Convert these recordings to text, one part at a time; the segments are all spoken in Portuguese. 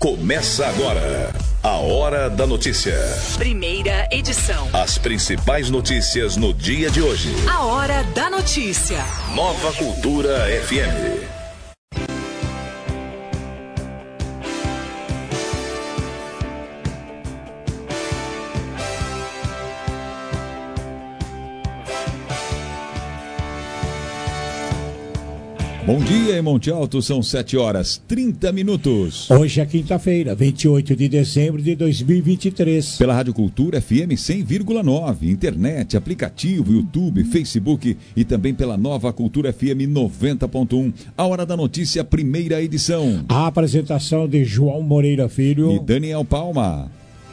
Começa agora a Hora da Notícia. Primeira edição. As principais notícias no dia de hoje. A Hora da Notícia. Nova Cultura FM. Bom dia em Monte Alto, são 7h30. Hoje é quinta-feira, 28 de dezembro de 2023. Pela Rádio Cultura FM 100,9, internet, aplicativo, YouTube, Facebook e também pela Nova Cultura FM 90.1. A Hora da Notícia, primeira edição. A apresentação de João Moreira Filho e Daniel Palma.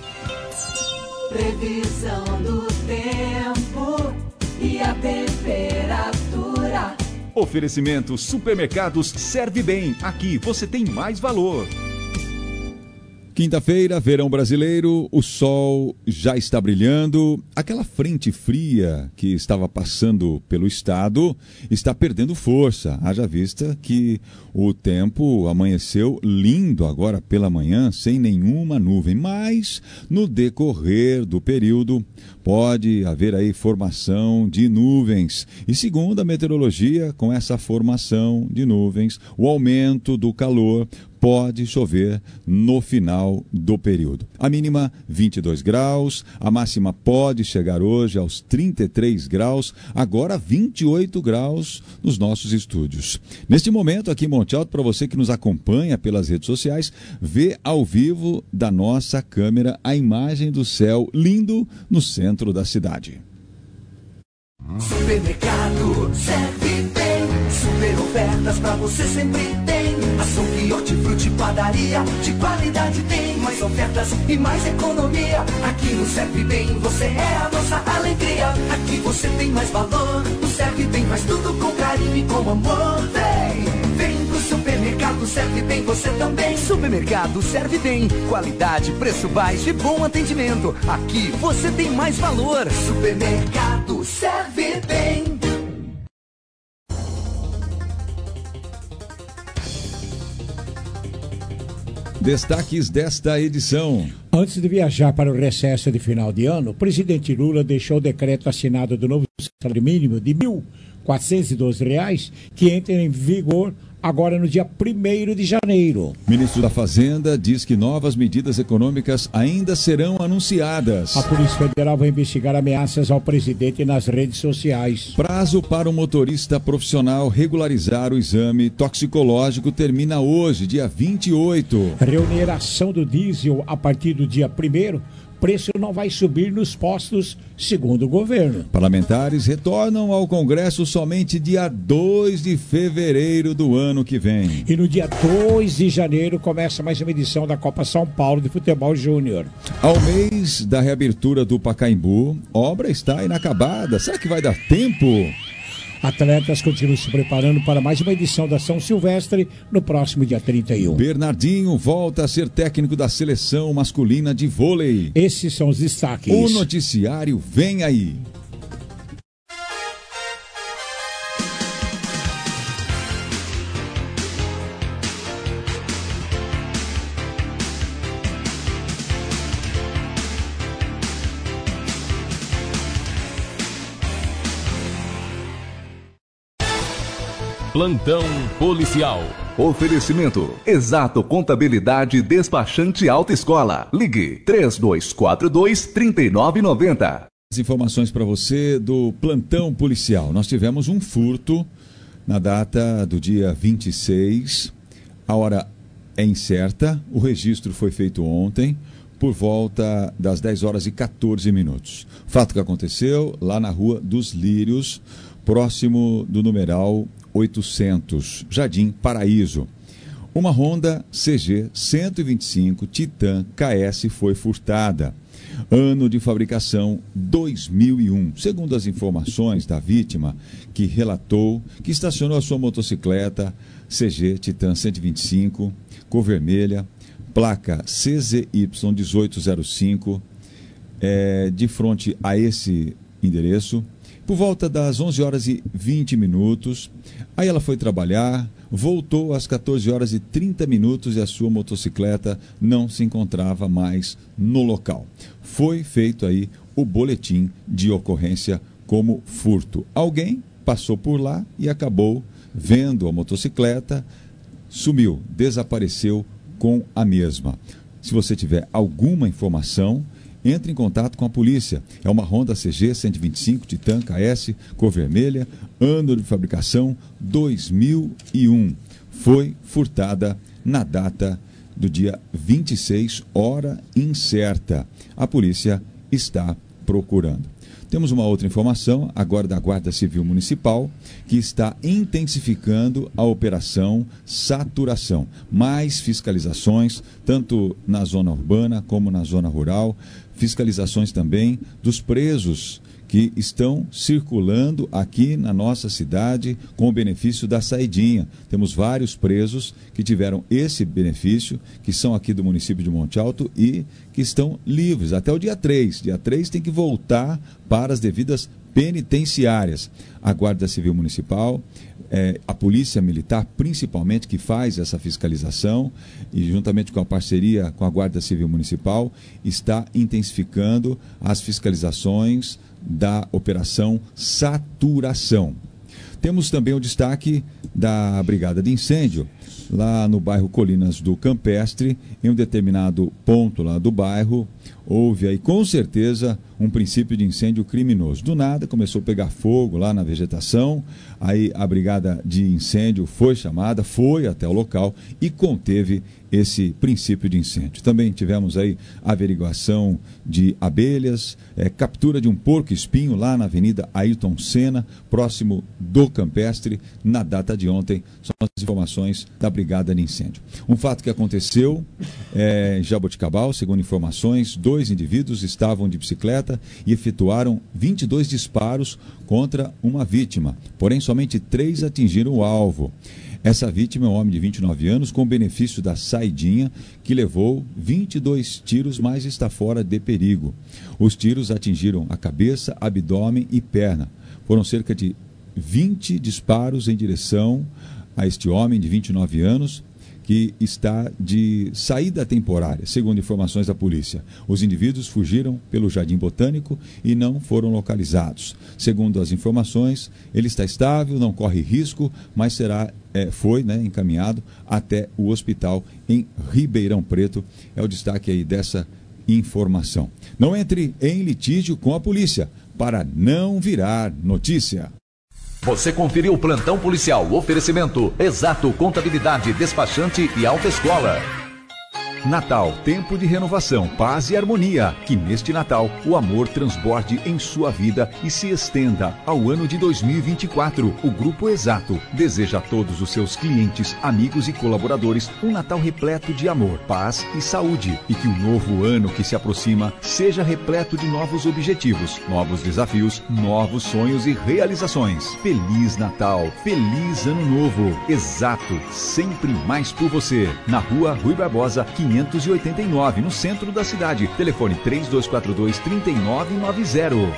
Previsão do tempo e a temperatura. Oferecimento Supermercados Serve Bem. Aqui você tem mais valor. Quinta-feira, verão brasileiro, o sol já está brilhando. Aquela frente fria que estava passando pelo estado está perdendo força. Haja vista que o tempo amanheceu lindo agora pela manhã, sem nenhuma nuvem. Mas no decorrer do período pode haver aí formação de nuvens. E segundo a meteorologia, com essa formação de nuvens, o aumento do calor pode chover no final do período. A mínima 22 graus, a máxima pode chegar hoje aos 33 graus, agora 28 graus nos nossos estúdios. Neste momento aqui em Monte Alto, para você que nos acompanha pelas redes sociais, vê ao vivo da nossa câmera a imagem do céu lindo no centro da cidade. Supermercado Serve Bem, super ofertas pra você sempre tem. Açougue, hortifruti, padaria, de qualidade tem. Mais ofertas e mais economia. Aqui no Serve Bem você é a nossa alegria. Aqui você tem mais valor. No Serve Bem faz tudo com carinho e com amor. Vem pro supermercado Serve Bem você também. Supermercado Serve Bem, qualidade, preço baixo e bom atendimento. Aqui você tem mais valor. Supermercado Serve Bem. Destaques desta edição. Antes de viajar para o recesso de final de ano, o presidente Lula deixou o decreto assinado do novo salário mínimo de R$ 1.412, que entra em vigor agora no dia 1º de janeiro. Ministro da Fazenda diz que novas medidas econômicas ainda serão anunciadas. A Polícia Federal vai investigar ameaças ao presidente nas redes sociais. Prazo para o motorista profissional regularizar o exame toxicológico termina hoje, dia 28. Reoneração do diesel a partir do dia 1º. Preço não vai subir nos postos, segundo o governo. Parlamentares retornam ao Congresso somente dia 2 de fevereiro do ano que vem. E no dia 2 de janeiro começa mais uma edição da Copa São Paulo de Futebol Júnior. Ao mês da reabertura do Pacaembu, obra está inacabada. Será que vai dar tempo? Atletas continuam se preparando para mais uma edição da São Silvestre no próximo dia 31. Bernardinho volta a ser técnico da seleção masculina de vôlei. Esses são os destaques. O noticiário vem aí. Plantão policial. Oferecimento: Exato Contabilidade Despachante Alta Escola. Ligue 3242-3990. As informações para você do plantão policial. Nós tivemos um furto na data do dia 26. A hora é incerta. O registro foi feito ontem por volta das 10h14. Fato que aconteceu lá na Rua dos Lírios, próximo do numeral 800, Jardim Paraíso. Uma Honda CG 125 Titan KS foi furtada. Ano de fabricação 2001. Segundo as informações da vítima, que relatou que estacionou a sua motocicleta CG Titan 125, cor vermelha, placa CZY 1805, de frente a esse endereço, por volta das 11h20. Aí ela foi trabalhar, voltou às 14 horas e 30 minutos e a sua motocicleta não se encontrava mais no local. Foi feito aí o boletim de ocorrência como furto. Alguém passou por lá e acabou vendo a motocicleta, sumiu, desapareceu com a mesma. Se você tiver alguma informação, entre em contato com a polícia. É uma Honda CG 125 Titan KS, cor vermelha, ano de fabricação 2001. Foi furtada na data do dia 26, hora incerta. A polícia está procurando. Temos uma outra informação, agora da Guarda Civil Municipal, que está intensificando a operação Saturação. Mais fiscalizações, tanto na zona urbana como na zona rural. Fiscalizações também dos presos que estão circulando aqui na nossa cidade com o benefício da saidinha. Temos vários presos que tiveram esse benefício, que são aqui do município de Monte Alto e que estão livres até o dia 3. Dia 3 tem que voltar para as devidas penitenciárias. A Guarda Civil Municipal, a Polícia Militar, principalmente, que faz essa fiscalização, e juntamente com a parceria com a Guarda Civil Municipal, está intensificando as fiscalizações da Operação Saturação. Temos também o destaque da Brigada de Incêndio, lá no bairro Colinas do Campestre, em um determinado ponto lá do bairro, houve aí com certeza um princípio de incêndio criminoso. Do nada começou a pegar fogo lá na vegetação, aí a Brigada de Incêndio foi chamada, foi até o local e conteve esse princípio de incêndio. Também tivemos aí averiguação de abelhas, captura de um porco-espinho lá na Avenida Ayrton Senna, próximo do Campestre, na data de ontem. São as informações da Brigada de Incêndio. Um fato que aconteceu em Jaboticabal, segundo informações, 2 indivíduos estavam de bicicleta e efetuaram 22 disparos contra uma vítima, porém somente 3 atingiram o alvo. Essa vítima é um homem de 29 anos com benefício da saidinha, que levou 22 tiros, mas está fora de perigo. Os tiros atingiram a cabeça, abdômen e perna. Foram cerca de 20 disparos em direção a este homem de 29 anos, que está de saída temporária, segundo informações da polícia. Os indivíduos fugiram pelo Jardim Botânico e não foram localizados. Segundo as informações, ele está estável, não corre risco, mas foi encaminhado até o hospital em Ribeirão Preto. É o destaque aí dessa informação. Não entre em litígio com a polícia para não virar notícia. Você conferiu o Plantão Policial, oferecimento Exato Contabilidade, Despachante e Autoescola. Natal, tempo de renovação, paz e harmonia. Que neste Natal o amor transborde em sua vida e se estenda ao ano de 2024. O Grupo Exato deseja a todos os seus clientes, amigos e colaboradores um Natal repleto de amor, paz e saúde. E que o novo ano que se aproxima seja repleto de novos objetivos, novos desafios, novos sonhos e realizações. Feliz Natal, feliz Ano Novo. Exato, sempre mais por você. Na Rua Rui Barbosa, 589, no centro da cidade. Telefone 3242-3990.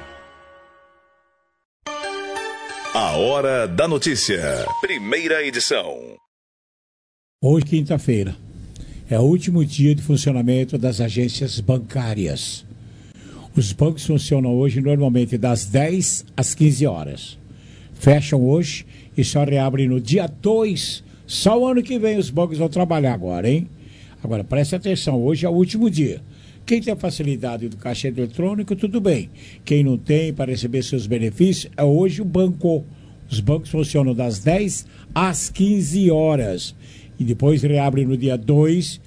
A Hora da Notícia. Primeira edição. Hoje, quinta-feira, é o último dia de funcionamento das agências bancárias. Os bancos funcionam hoje normalmente das 10 às 15 horas. Fecham hoje e só reabrem no dia 2. Só o ano que vem os bancos vão trabalhar agora, hein? Agora, preste atenção, hoje é o último dia. Quem tem a facilidade do caixa eletrônico, tudo bem. Quem não tem para receber seus benefícios, é hoje o banco. Os bancos funcionam das 10 às 15 horas. E depois reabrem no dia 2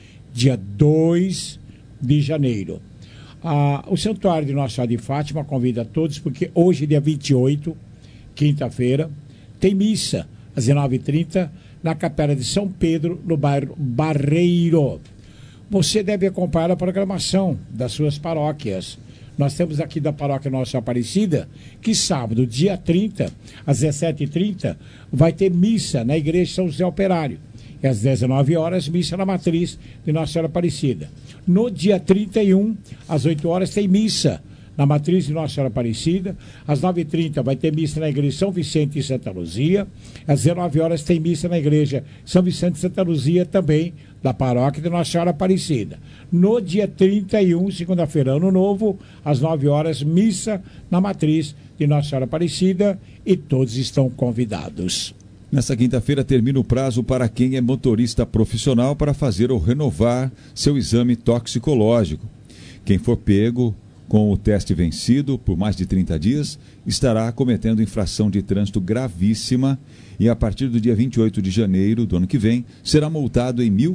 de janeiro. O Santuário de Nossa Senhora de Fátima convida a todos, porque hoje, dia 28, quinta-feira, tem missa às 19h30, na Capela de São Pedro, no bairro Barreiro. Você deve acompanhar a programação das suas paróquias. Nós temos aqui da Paróquia Nossa Aparecida, que sábado, dia 30, às 17h30, vai ter missa na Igreja São José Operário. E às 19 horas, missa na Matriz de Nossa Senhora Aparecida. No dia 31, às 8 horas, tem missa na Matriz de Nossa Senhora Aparecida. Às 9h30 vai ter missa na Igreja São Vicente e Santa Luzia. Às 19 horas tem missa na Igreja São Vicente e Santa Luzia também, da Paróquia de Nossa Senhora Aparecida. No dia 31, segunda-feira, Ano Novo, às 9 horas, missa na Matriz de Nossa Senhora Aparecida, e todos estão convidados. Nessa quinta-feira termina o prazo para quem é motorista profissional para fazer ou renovar seu exame toxicológico. Quem for pego com o teste vencido por mais de 30 dias estará cometendo infração de trânsito gravíssima e, a partir do dia 28 de janeiro do ano que vem, será multado em R$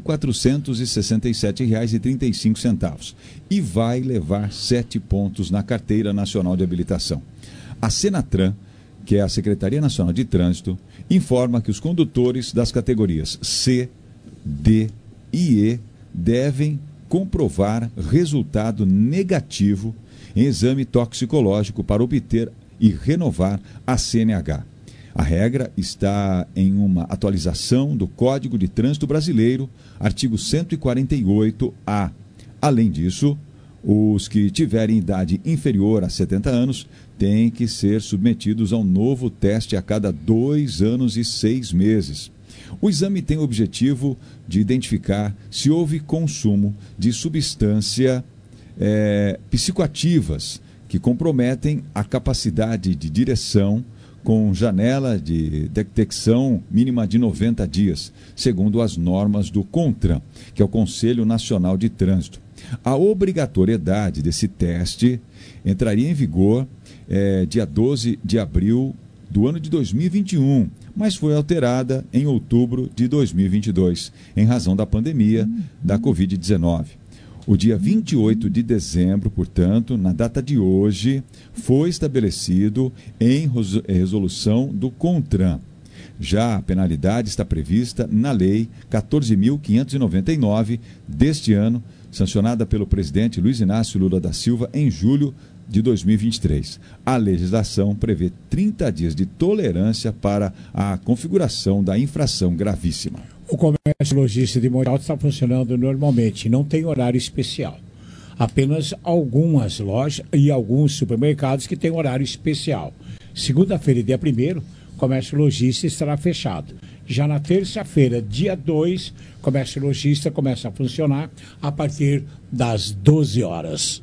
1.467,35 e vai levar 7 pontos na Carteira Nacional de Habilitação. A Senatran, que é a Secretaria Nacional de Trânsito, informa que os condutores das categorias C, D e E devem comprovar resultado negativo em exame toxicológico para obter e renovar a CNH. A regra está em uma atualização do Código de Trânsito Brasileiro, artigo 148-A. Além disso, os que tiverem idade inferior a 70 anos têm que ser submetidos a um novo teste a cada 2 anos e 6 meses. O exame tem o objetivo de identificar se houve consumo de substâncias psicoativas que comprometem a capacidade de direção, com janela de detecção mínima de 90 dias, segundo as normas do CONTRAN, que é o Conselho Nacional de Trânsito. A obrigatoriedade desse teste entraria em vigor dia 12 de abril do ano de 2021, mas foi alterada em outubro de 2022, em razão da pandemia da Covid-19. O dia 28 de dezembro, portanto, na data de hoje, foi estabelecido em resolução do CONTRAN. Já a penalidade está prevista na Lei 14.599 deste ano, sancionada pelo presidente Luiz Inácio Lula da Silva em julho de 2023. A legislação prevê 30 dias de tolerância para a configuração da infração gravíssima. O comércio logístico de Monte Alto está funcionando normalmente, não tem horário especial. Apenas algumas lojas e alguns supermercados que têm horário especial. Segunda-feira, dia 1º, o comércio logístico estará fechado. Já na terça-feira, dia 2, o comércio logístico começa a funcionar a partir das 12 horas.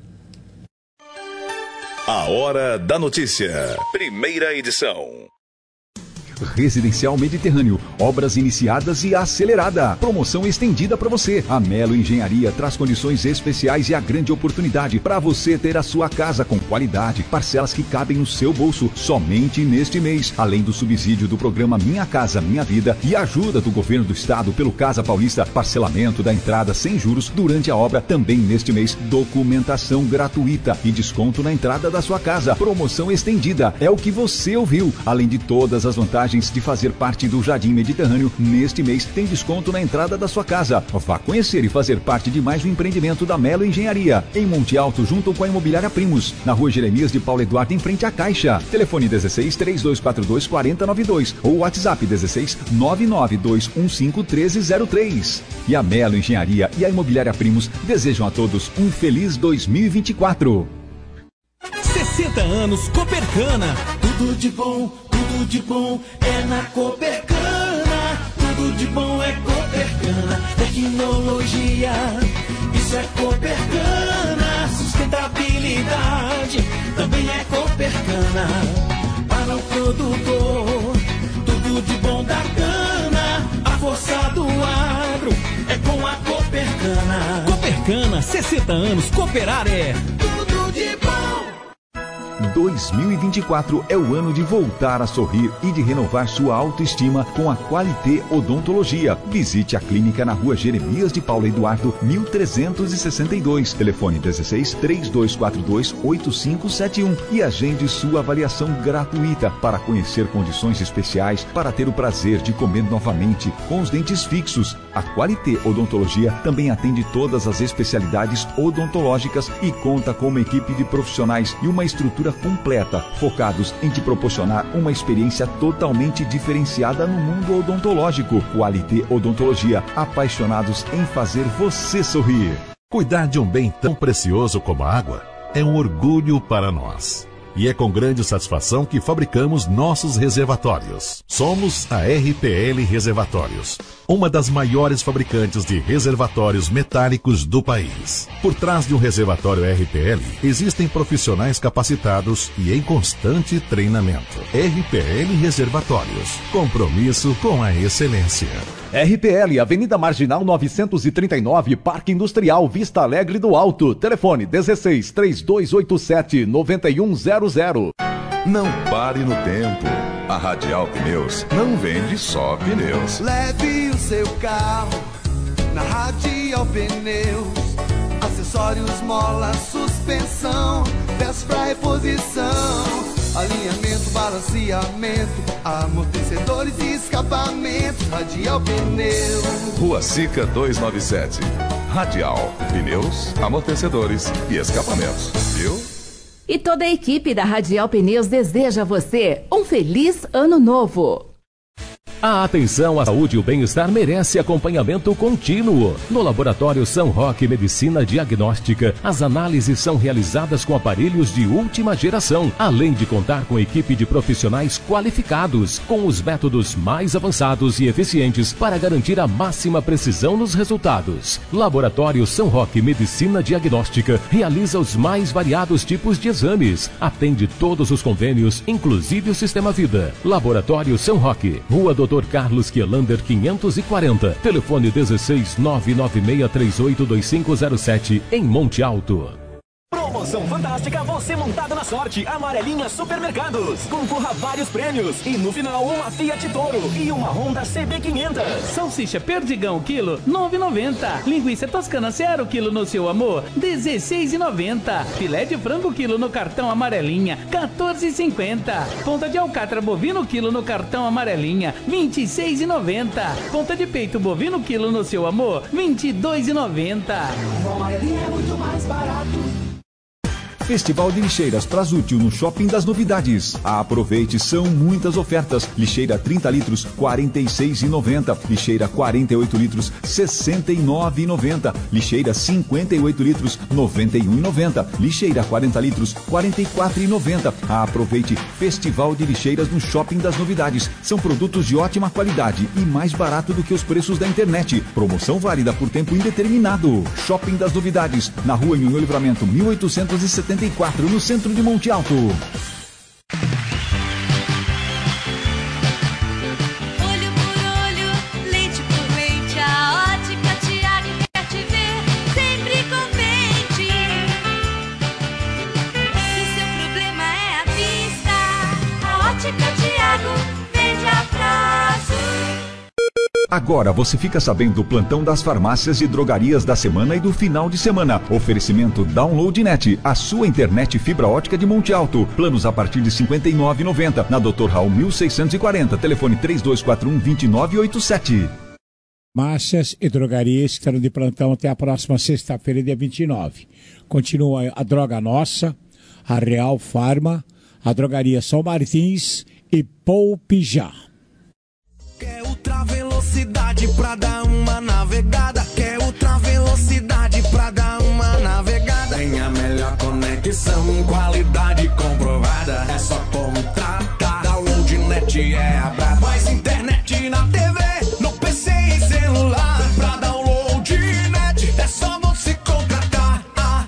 A Hora da Notícia. Primeira edição. Residencial Mediterrâneo, obras iniciadas e acelerada. Promoção estendida para você. A Melo Engenharia traz condições especiais e a grande oportunidade para você ter a sua casa com qualidade, parcelas que cabem no seu bolso somente neste mês. Além do subsídio do programa Minha Casa Minha Vida e ajuda do governo do estado pelo Casa Paulista, parcelamento da entrada sem juros durante a obra também neste mês, documentação gratuita e desconto na entrada da sua casa. Promoção estendida, é o que você ouviu. Além de todas as vantagens de fazer parte do Jardim Mediterrâneo, neste mês tem desconto na entrada da sua casa. Vá conhecer e fazer parte de mais um empreendimento da Melo Engenharia, em Monte Alto, junto com a Imobiliária Primos, na Rua Jeremias de Paulo Eduardo, em frente à Caixa. Telefone 16 3242 4092 ou WhatsApp 16 99215 1303. E a Melo Engenharia e a Imobiliária Primos desejam a todos um feliz 2024. 60 anos Copercana. Tudo de bom é na Copercana. Tudo de bom é Copercana. Tecnologia, isso é Copercana. Sustentabilidade, também é Copercana. Para o produtor, tudo de bom da cana. A força do agro é com a Copercana. Copercana, 60 anos, cooperar é tudo de bom. 2024 é o ano de voltar a sorrir e de renovar sua autoestima com a Qualité Odontologia. Visite a clínica na Rua Jeremias de Paulo Eduardo, 1362. Telefone 16 3242 8571 e agende sua avaliação gratuita para conhecer condições especiais para ter o prazer de comer novamente com os dentes fixos. A Qualité Odontologia também atende todas as especialidades odontológicas e conta com uma equipe de profissionais e uma estrutura completa, focados em te proporcionar uma experiência totalmente diferenciada no mundo odontológico. Qualité Odontologia, apaixonados em fazer você sorrir. Cuidar de um bem tão precioso como a água é um orgulho para nós. E é com grande satisfação que fabricamos nossos reservatórios. Somos a RPL Reservatórios, uma das maiores fabricantes de reservatórios metálicos do país. Por trás de um reservatório RPL, existem profissionais capacitados e em constante treinamento. RPL Reservatórios, compromisso com a excelência. RPL, Avenida Marginal 939, Parque Industrial Vista Alegre do Alto. Telefone 16 3287 9100. Não pare no tempo. A Radial Pneus não vende só pneus. Leve o seu carro na Radial Pneus. Acessórios, mola, suspensão, peças pra reposição, alinhamento, balanceamento, amortecedores e escapamentos. Radial Pneus. Rua Sica 297. Radial Pneus, amortecedores e escapamentos. Viu? E toda a equipe da Radial Pneus deseja a você um feliz ano novo. A atenção à saúde e o bem-estar merece acompanhamento contínuo. No Laboratório São Roque Medicina Diagnóstica, as análises são realizadas com aparelhos de última geração, além de contar com equipe de profissionais qualificados, com os métodos mais avançados e eficientes para garantir a máxima precisão nos resultados. Laboratório São Roque Medicina Diagnóstica realiza os mais variados tipos de exames, atende todos os convênios, inclusive o Sistema Vida. Laboratório São Roque, Rua Dr. Carlos Quielander 540, telefone 16 996382507, em Monte Alto. Promoção fantástica, você montado na sorte. Amarelinha Supermercados. Concorra a vários prêmios. E no final, uma Fiat Toro e uma Honda CB500. Salsicha Perdigão, quilo, R$ 9,90. Linguiça Toscana 0, quilo no seu amor, R$ 16,90. Filé de frango, quilo no cartão Amarelinha, R$ 14,50. Ponta de alcatra bovino, quilo no cartão Amarelinha, R$ 26,90. Ponta de peito bovino, quilo no seu amor, R$ 22,90. Amarelinha é muito mais barato. Festival de Lixeiras Prasútil no Shopping das Novidades. Aproveite, são muitas ofertas. Lixeira 30 litros, R$ 46,90. Lixeira 48 litros, R$ 69,90. Lixeira 58 litros, R$ 91,90. Lixeira 40 litros, R$ 44,90. Aproveite, Festival de Lixeiras no Shopping das Novidades. São produtos de ótima qualidade e mais barato do que os preços da internet. Promoção válida por tempo indeterminado. Shopping das Novidades, na Rua Nhonhô Livramento 1874, no centro de Monte Alto. Olho por olho, lente por lente, a Ótica Tiago quer te ver sempre contente. Se seu problema é a vista, a Ótica Tiago vende a prazo. Agora você fica sabendo do plantão das farmácias e drogarias da semana e do final de semana. Oferecimento DownloadNet, a sua internet fibra ótica de Monte Alto. Planos a partir de R$ 59,90. Na Dr. Raul 1640, telefone 3241-2987. Farmácias e drogarias estarão de plantão até a próxima sexta-feira, dia 29. Continua a Droga Nossa, a Real Farma, a Drogaria São Martins e Poupijá. Quer ultra velocidade pra dar uma navegada? Quer ultra velocidade pra dar uma navegada? Tem a melhor conexão, qualidade comprovada. É só contratar. DownloadNet é a braba. Mais internet na TV, no PC e celular. Pra DownloadNet é só você contratar.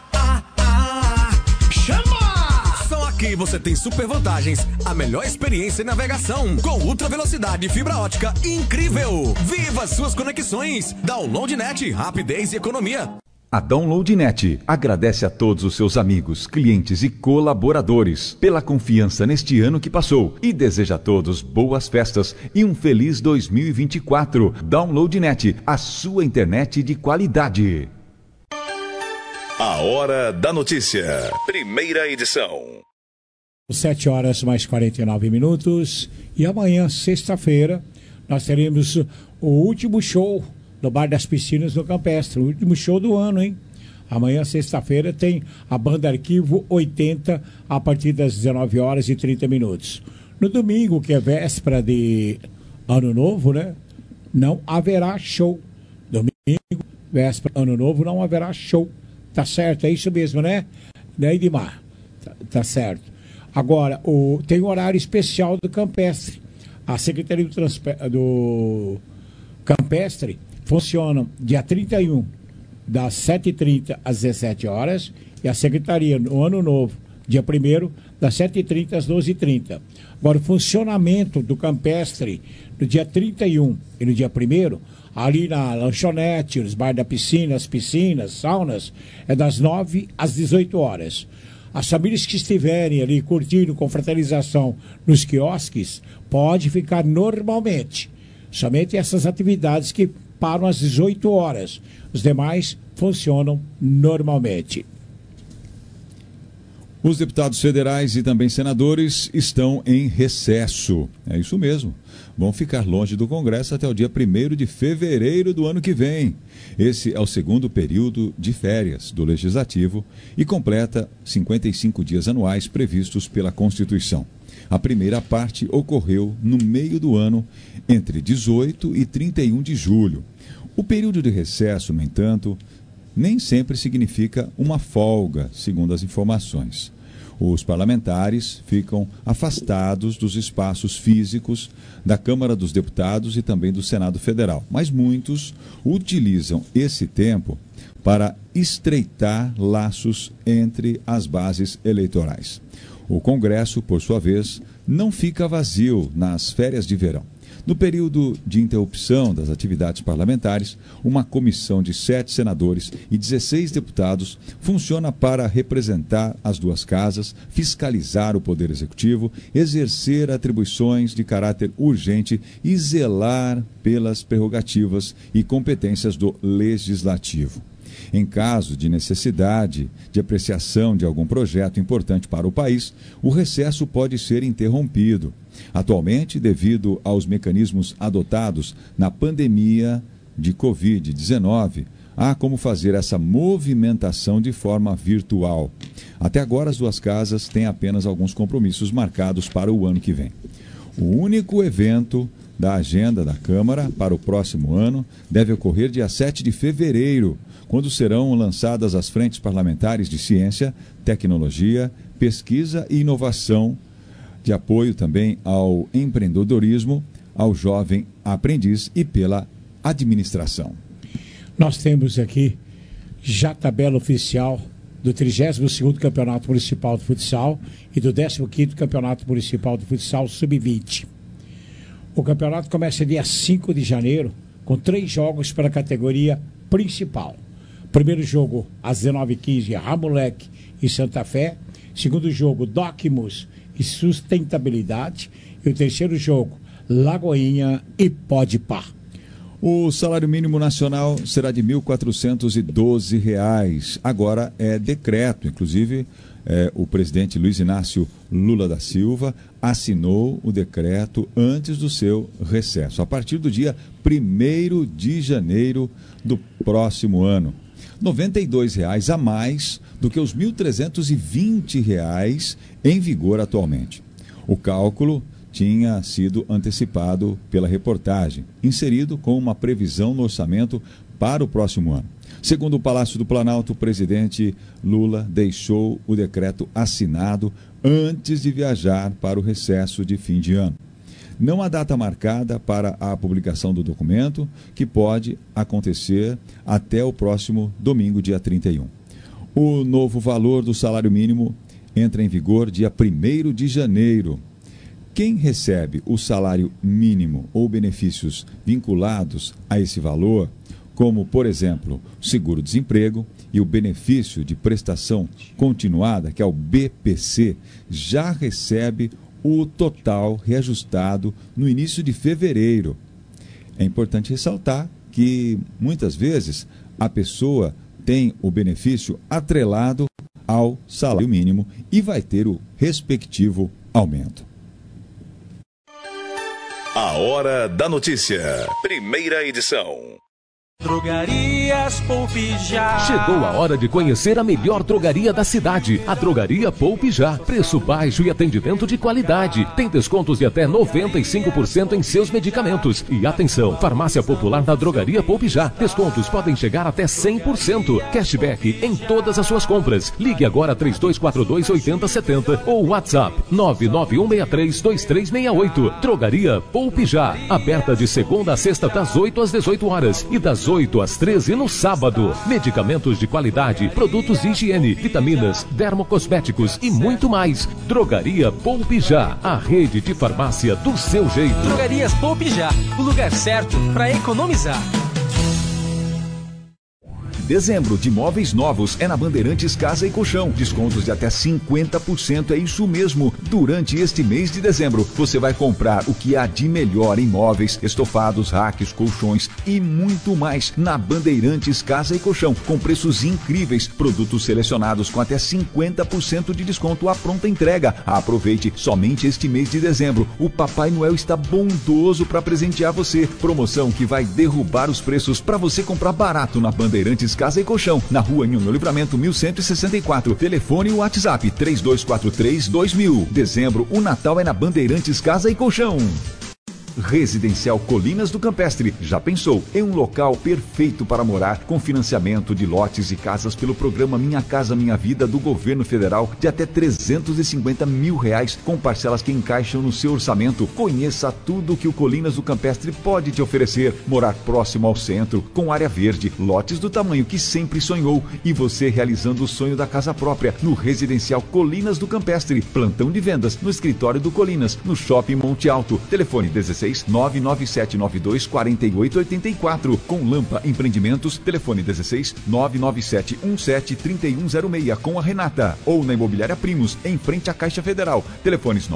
Chama! Só aqui você tem super vantagens. A melhor experiência em navegação com ultra velocidade e fibra ótica incrível. Viva suas conexões. DownloadNet, rapidez e economia. A DownloadNet agradece a todos os seus amigos, clientes e colaboradores pela confiança neste ano que passou e deseja a todos boas festas e um feliz 2024. DownloadNet, a sua internet de qualidade. A Hora da Notícia, primeira edição. 7 horas mais 49 minutos e amanhã, sexta-feira, nós teremos o último show no Bar das Piscinas no Campestre, o último show do ano, hein? Amanhã, sexta-feira, tem a banda Arquivo 80 a partir das 19 horas e 30 minutos. No domingo, que é véspera de Ano Novo, né? Não haverá show. Domingo, véspera de Ano Novo, não haverá show. Tá certo? É isso mesmo, né? né, Edmar? Tá certo. Agora, tem um horário especial do Campestre. A Secretaria do Campestre funciona dia 31, das 7h30 às 17 horas, e a Secretaria, no Ano Novo, dia 1º, das 7h30 às 12h30. Agora, o funcionamento do Campestre no dia 31 e no dia 1º, ali na lanchonete, nos bares da piscina, as piscinas, saunas, é das 9 às 18 horas. As famílias que estiverem ali curtindo com fraternização nos quiosques, pode ficar normalmente. Somente essas atividades que param às 18 horas. Os demais funcionam normalmente. Os deputados federais e também senadores estão em recesso. É isso mesmo. Vão ficar longe do Congresso até o dia 1º de fevereiro do ano que vem. Esse é o segundo período de férias do Legislativo e completa 55 dias anuais previstos pela Constituição. A primeira parte ocorreu no meio do ano, entre 18 e 31 de julho. O período de recesso, no entanto, nem sempre significa uma folga, segundo as informações. Os parlamentares ficam afastados dos espaços físicos da Câmara dos Deputados e também do Senado Federal, mas muitos utilizam esse tempo para estreitar laços entre as bases eleitorais. O Congresso, por sua vez, não fica vazio nas férias de verão. No período de interrupção das atividades parlamentares, uma comissão de 7 senadores e 16 deputados funciona para representar as duas casas, fiscalizar o Poder Executivo, exercer atribuições de caráter urgente e zelar pelas prerrogativas e competências do Legislativo. Em caso de necessidade de apreciação de algum projeto importante para o país, o recesso pode ser interrompido. Atualmente, devido aos mecanismos adotados na pandemia de Covid-19, há como fazer essa movimentação de forma virtual. Até agora, as duas casas têm apenas alguns compromissos marcados para o ano que vem. O único evento da agenda da Câmara para o próximo ano deve ocorrer dia 7 de fevereiro, quando serão lançadas as frentes parlamentares de ciência, tecnologia, pesquisa e inovação, de apoio também ao empreendedorismo, ao jovem aprendiz e pela administração. Nós temos aqui já a tabela oficial do 32º Campeonato Municipal de Futsal e do 15º Campeonato Municipal de Futsal Sub-20. O campeonato começa dia 5 de janeiro, com 3 jogos para a categoria principal. Primeiro jogo, às 19h15, Ramulec e Santa Fé. Segundo jogo, Docmus e Sustentabilidade. E o terceiro jogo, Lagoinha e Podpah. O salário mínimo nacional será de R$ 1.412. Agora é decreto, inclusive o presidente Luiz Inácio Lula da Silva assinou o decreto antes do seu recesso, a partir do dia 1º de janeiro do próximo ano. R$ 92 a mais do que os R$ 1.320 em vigor atualmente. O cálculo tinha sido antecipado pela reportagem, inserido com uma previsão no orçamento para o próximo ano. Segundo o Palácio do Planalto, o presidente Lula deixou o decreto assinado antes de viajar para o recesso de fim de ano. Não há data marcada para a publicação do documento, que pode acontecer até o próximo domingo, dia 31. O novo valor do salário mínimo entra em vigor dia 1º de janeiro. Quem recebe o salário mínimo ou benefícios vinculados a esse valor, como, por exemplo, o seguro-desemprego e o benefício de prestação continuada, que é o BPC, já recebe o total reajustado no início de fevereiro. É importante ressaltar que, muitas vezes, a pessoa tem o benefício atrelado ao salário mínimo e vai ter o respectivo aumento. A Hora da Notícia. Primeira edição. Drogarias Poupe Já. Chegou a hora de conhecer a melhor drogaria da cidade, a Drogaria Poupe Já. Preço baixo e atendimento de qualidade. Tem descontos de até 95% em seus medicamentos. E atenção, farmácia popular da Drogaria Poupe Já. Descontos podem chegar até 100%. Cashback em todas as suas compras. Ligue agora 3242-8070 ou WhatsApp 991632368. Drogaria Poupe Já. Aberta de segunda a sexta das 8 às 18 horas e das 8 às 13 no sábado. Medicamentos de qualidade, produtos de higiene, vitaminas, dermocosméticos e muito mais. Drogaria Poupe Já, a rede de farmácia do seu jeito. Drogarias Poupe Já, o lugar certo para economizar. Dezembro de móveis novos é na Bandeirantes Casa e Colchão. Descontos de até 50%, é isso mesmo. Durante este mês de dezembro, você vai comprar o que há de melhor em móveis, estofados, racks, colchões e muito mais na Bandeirantes Casa e Colchão, com preços incríveis, produtos selecionados com até 50% de desconto à pronta entrega. Aproveite somente este mês de dezembro. O Papai Noel está bondoso para presentear você. Promoção que vai derrubar os preços para você comprar barato na Bandeirantes Casa e Colchão, na Rua Nilo Livramento 1164. Telefone e WhatsApp 3243-2000. Dezembro, o Natal é na Bandeirantes Casa e Colchão. Residencial Colinas do Campestre. Já pensou em um local perfeito para morar, com financiamento de lotes e casas pelo programa Minha Casa Minha Vida do Governo Federal de até R$350 mil, com parcelas que encaixam no seu orçamento. Conheça tudo que o Colinas do Campestre pode te oferecer. Morar próximo ao centro, com área verde, lotes do tamanho que sempre sonhou e você realizando o sonho da casa própria no Residencial Colinas do Campestre. Plantão de vendas no escritório do Colinas, no Shopping Monte Alto. Telefone 16 99792 4884. Com Lampa Empreendimentos, telefone 16 99717 3106 com a Renata. Ou na Imobiliária Primos, em frente à Caixa Federal. Telefones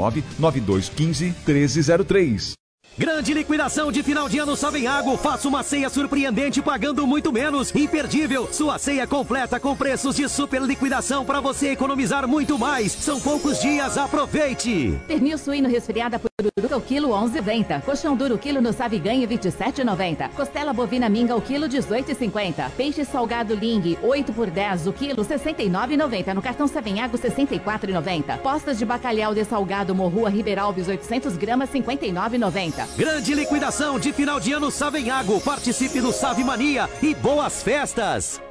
99215 1303. Grande liquidação de final de ano Savenhago. Faça uma ceia surpreendente pagando muito menos. Imperdível. Sua ceia completa com preços de super liquidação para você economizar muito mais. São poucos dias, aproveite. Pernil suíno resfriada por Uruca o quilo 11,90. Colchão duro quilo no Saviganho 27,90. Costela bovina minga o quilo 18,50. Peixe salgado Ling 8 por 10 o quilo 69,90. No cartão Savenhago 64,90. Postas de bacalhau dessalgado Morrua Ribeiralves 800 gramas 59,90. Grande liquidação de final de ano Savenhago. Participe do Save Mania e boas festas.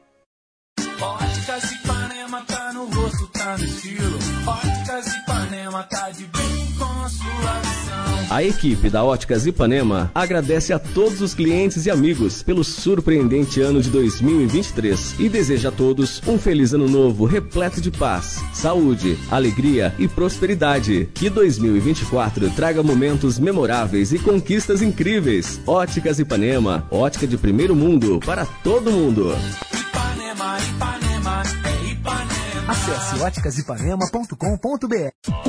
Óticas Ipanema tá no rosto, tá no estilo. Óticas Ipanema tá de bem com a sua visão. A equipe da Óticas Ipanema agradece a todos os clientes e amigos pelo surpreendente ano de 2023 e deseja a todos um feliz ano novo repleto de paz, saúde, alegria e prosperidade. Que 2024 traga momentos memoráveis e conquistas incríveis. Óticas Ipanema, ótica de primeiro mundo para todo mundo. Ipanema, Ipanema, é Ipanema. Acesse óticasipanema.com.br.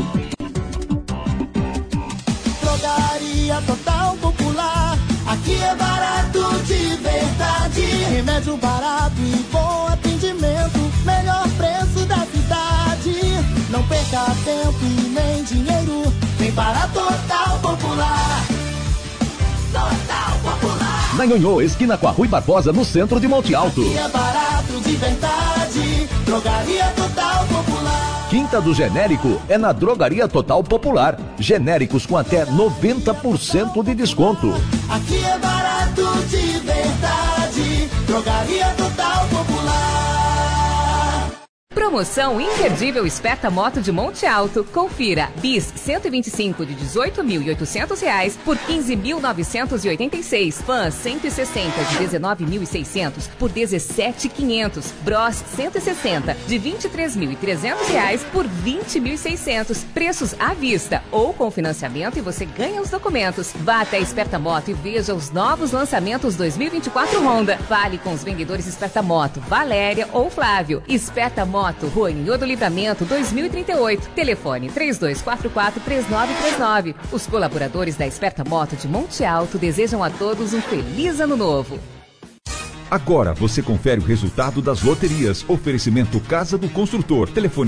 Drogaria Total Popular, aqui é barato de verdade. Remédio barato e bom atendimento, melhor preço da cidade. Não perca tempo e nem dinheiro, vem para Total Popular. Total Popular. Na Nhonhô, esquina com a Rui Barbosa, no centro de Monte Alto. Aqui é barato de verdade, Drogaria Total Popular. Quinta do Genérico é na Drogaria Total Popular. Genéricos com até 90% de desconto. Aqui é barato de verdade, Drogaria Total Popular. Promoção imperdível Esperta Moto de Monte Alto. Confira. Bis 125 de R$18.800 por R$15.986. Fan 160 de R$19.600 por R$17.500. Bros 160 de R$23.300 por R$20.600. Preços à vista ou com financiamento e você ganha os documentos. Vá até Esperta Moto e veja os novos lançamentos 2024 Honda. Fale com os vendedores Esperta Moto, Valéria ou Flávio. Esperta Moto, Rua Nilo do Livramento 2038. Telefone 3244-3939. Os colaboradores da Esperta Moto de Monte Alto desejam a todos um feliz ano novo. Agora você confere o resultado das loterias. Oferecimento Casa do Construtor. Telefone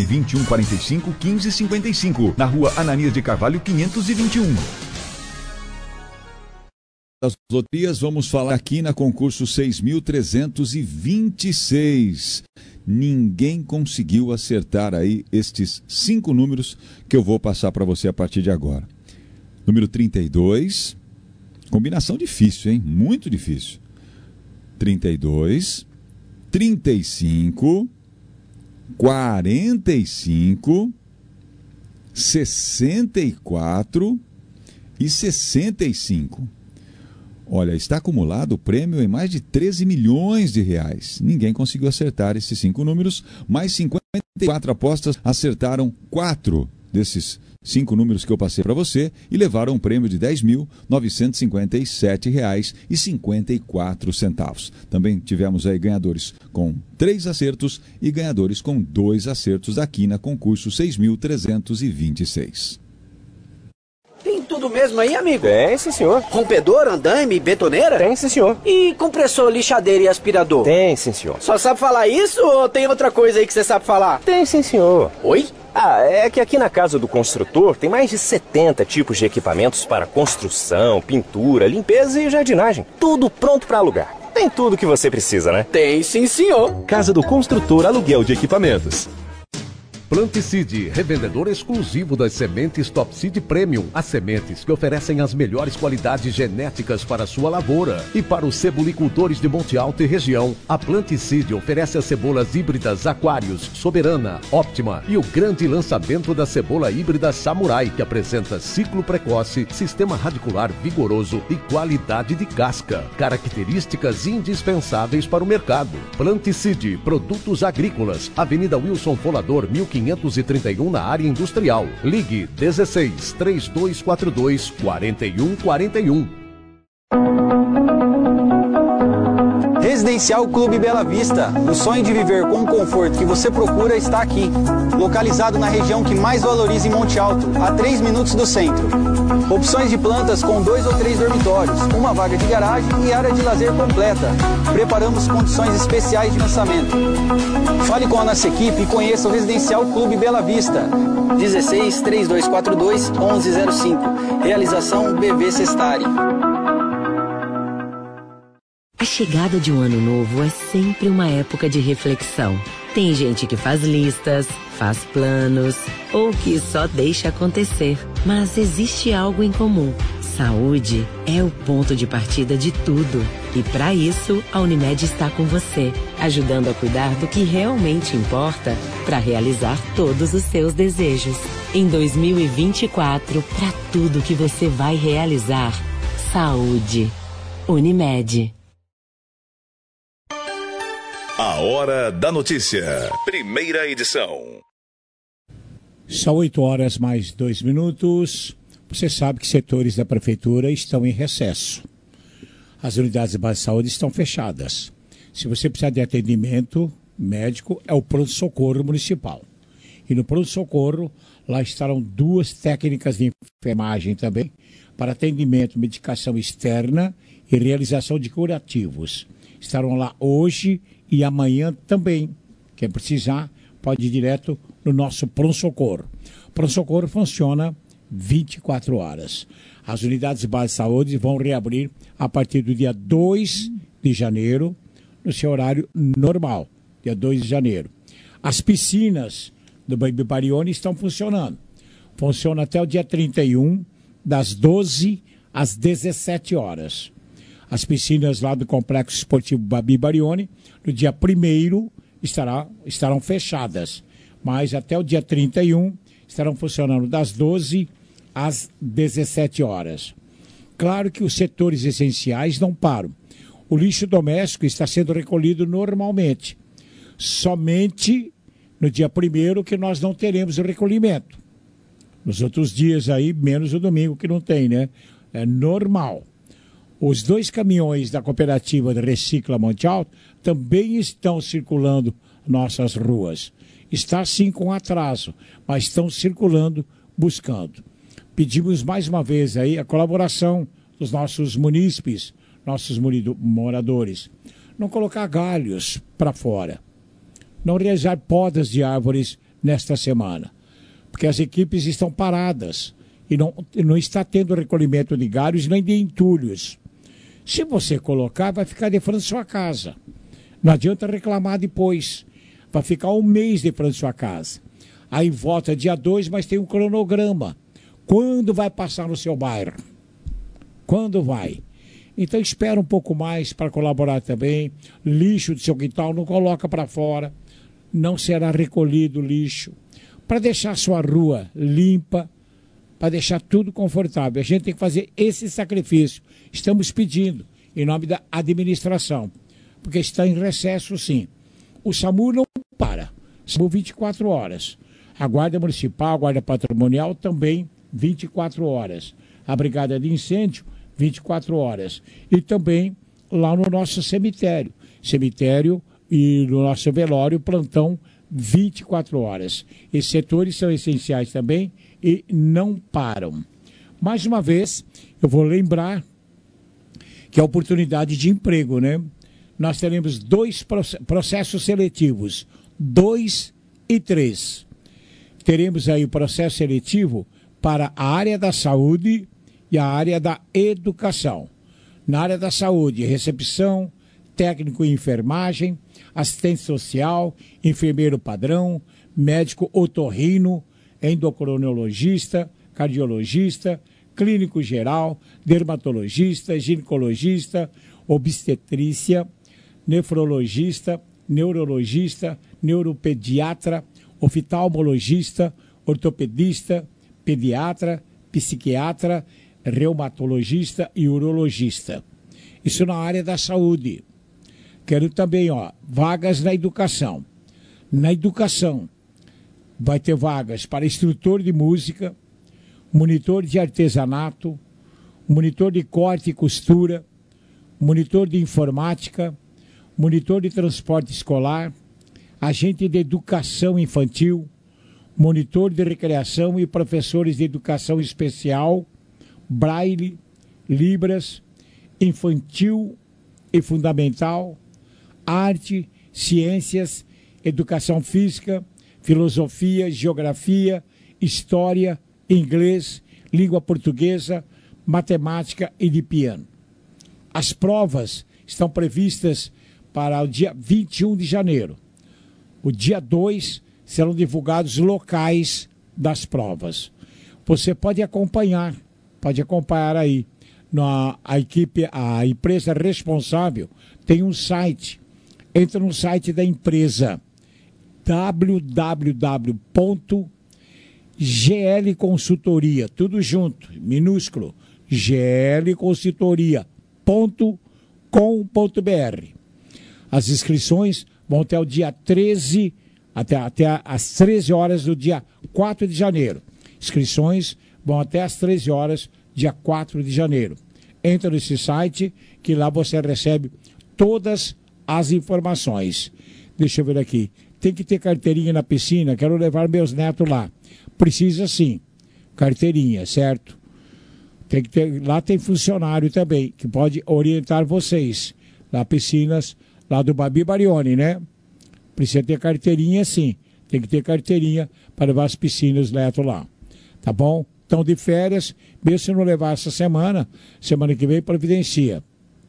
2145-1555. Na Rua Ananias de Carvalho 521. das loterias, vamos falar aqui na concurso 6.326. Ninguém conseguiu acertar aí estes 5 números que eu vou passar para você a partir de agora. Número 32, combinação difícil, hein? Muito difícil. 32, 35, 45, 64 e 65. Olha, está acumulado o prêmio em mais de 13 milhões de reais. Ninguém conseguiu acertar esses 5 números, mas 54 apostas acertaram 4 desses 5 números que eu passei para você e levaram um prêmio de R$ 10.957,54. Também tivemos aí ganhadores com 3 acertos e ganhadores com 2 acertos aqui na concurso 6.326. Tem tudo mesmo aí, amigo? Tem, sim, senhor. Rompedor, andaime, betoneira? Tem, sim, senhor. E compressor, lixadeira e aspirador? Tem, sim, senhor. Só sabe falar isso ou tem outra coisa aí que você sabe falar? Tem, sim, senhor. Oi? É que aqui na casa do construtor tem mais de 70 tipos de equipamentos para construção, pintura, limpeza e jardinagem. Tudo pronto para alugar. Tem tudo que você precisa, né? Tem, sim, senhor. Casa do Construtor Aluguel de Equipamentos. Planticide, revendedor exclusivo das sementes Top Seed Premium. As sementes que oferecem as melhores qualidades genéticas para a sua lavoura. E para os cebolicultores de Monte Alto e região, a Planticide oferece as cebolas híbridas Aquarius, Soberana, Óptima e o grande lançamento da cebola híbrida Samurai, que apresenta ciclo precoce, sistema radicular vigoroso e qualidade de casca. Características indispensáveis para o mercado. Planticide, produtos agrícolas, Avenida Wilson Folador, 1531 na área industrial. Ligue 16 3242 4141. Residencial Clube Bela Vista. O sonho de viver com o conforto que você procura está aqui. Localizado na região que mais valoriza em Monte Alto, a 3 minutos do centro. Opções de plantas com 2 ou 3 dormitórios, uma vaga de garagem e área de lazer completa. Preparamos condições especiais de lançamento. Fale com a nossa equipe e conheça o Residencial Clube Bela Vista. 16 3242 1105. Realização BV Sestari. A chegada de um ano novo é sempre uma época de reflexão. Tem gente que faz listas, faz planos ou que só deixa acontecer. Mas existe algo em comum. Saúde é o ponto de partida de tudo. E para isso, a Unimed está com você, ajudando a cuidar do que realmente importa para realizar todos os seus desejos. Em 2024, para tudo que você vai realizar, saúde. Unimed. A Hora da Notícia. Primeira edição. São 8 horas mais 2 minutos. Você sabe que setores da prefeitura estão em recesso. As unidades de base de saúde estão fechadas. Se você precisar de atendimento médico, é o pronto-socorro municipal. E no pronto-socorro, lá estarão 2 técnicas de enfermagem também, para atendimento, medicação externa e realização de curativos. Estarão lá hoje e amanhã também. Quem precisar, pode ir direto no nosso pronto-socorro. O pronto-socorro funciona 24 horas. As unidades de base de saúde vão reabrir a partir do dia 2 de janeiro, no seu horário normal, dia 2 de janeiro. As piscinas do Baby Barione estão funcionando. Funciona até o dia 31, das 12 às 17 horas. As piscinas lá do Complexo Esportivo Baby Barione, no dia 1º, estarão fechadas. Mas até o dia 31, estarão funcionando das 12 às 17 horas. Claro que os setores essenciais não param. O lixo doméstico está sendo recolhido normalmente. Somente no dia 1º que nós não teremos o recolhimento. Nos outros dias aí, menos o domingo que não tem, né? É normal. Os 2 caminhões da cooperativa de Recicla Monte Alto também estão circulando nossas ruas. Está sim com atraso, mas estão circulando, buscando. Pedimos mais uma vez aí a colaboração dos nossos munícipes, nossos moradores. Não colocar galhos para fora. Não realizar podas de árvores nesta semana, porque as equipes estão paradas e não está tendo recolhimento de galhos nem de entulhos. Se você colocar, vai ficar de frente à sua casa. Não adianta reclamar depois. Vai ficar um mês de frente à sua casa. Aí vota dia 2, mas tem um cronograma. Quando vai passar no seu bairro? Quando vai? Então espera um pouco mais para colaborar também. Lixo do seu quintal não coloca para fora. Não será recolhido lixo. Para deixar a sua rua limpa, para deixar tudo confortável. A gente tem que fazer esse sacrifício. Estamos pedindo, em nome da administração, porque está em recesso, sim. O SAMU não para. SAMU 24 horas. A Guarda Municipal, a Guarda Patrimonial também 24 horas. A Brigada de Incêndio, 24 horas. E também lá no nosso cemitério. Cemitério e no nosso velório, plantão 24 horas. Esses setores são essenciais também e não param. Mais uma vez, eu vou lembrar que é oportunidade de emprego, né? Nós teremos 2 processos seletivos, 2 e 3. Teremos aí o processo seletivo para a área da saúde e a área da educação. Na área da saúde, recepção, técnico em enfermagem, assistente social, enfermeiro padrão, médico otorrino, endocrinologista, cardiologista, clínico geral, dermatologista, ginecologista, obstetrícia, nefrologista, neurologista, neuropediatra, oftalmologista, ortopedista, pediatra, psiquiatra, reumatologista e urologista. Isso na área da saúde. Quero também, vagas na educação. Na educação, vai ter vagas para instrutor de música, monitor de artesanato, monitor de corte e costura, monitor de informática, monitor de transporte escolar, agente de educação infantil, monitor de recreação e professores de educação especial, braille, libras, infantil e fundamental, arte, ciências, educação física, filosofia, geografia, história, inglês, língua portuguesa, matemática e de piano. As provas estão previstas para o dia 21 de janeiro. O dia 2 serão divulgados locais das provas. Você pode acompanhar aí. A empresa responsável tem um site. Entra no site da empresa www.glconsultoria, tudo junto, minúsculo, glconsultoria.com.br. As inscrições vão até o dia 13, até às 13 horas do dia 4 de janeiro. Inscrições vão até às 13 horas, dia 4 de janeiro. Entra nesse site que lá você recebe todas as informações. Deixa eu ver aqui. Tem que ter carteirinha na piscina, quero levar meus netos lá. Precisa sim, carteirinha, certo? Tem que ter, lá tem funcionário também, que pode orientar vocês. Lá piscinas, lá do Babi Barioni, né? Precisa ter carteirinha sim. Tem que ter carteirinha para levar as piscinas netos lá. Tá bom? Estão de férias, mesmo se não levar essa semana que vem providencia.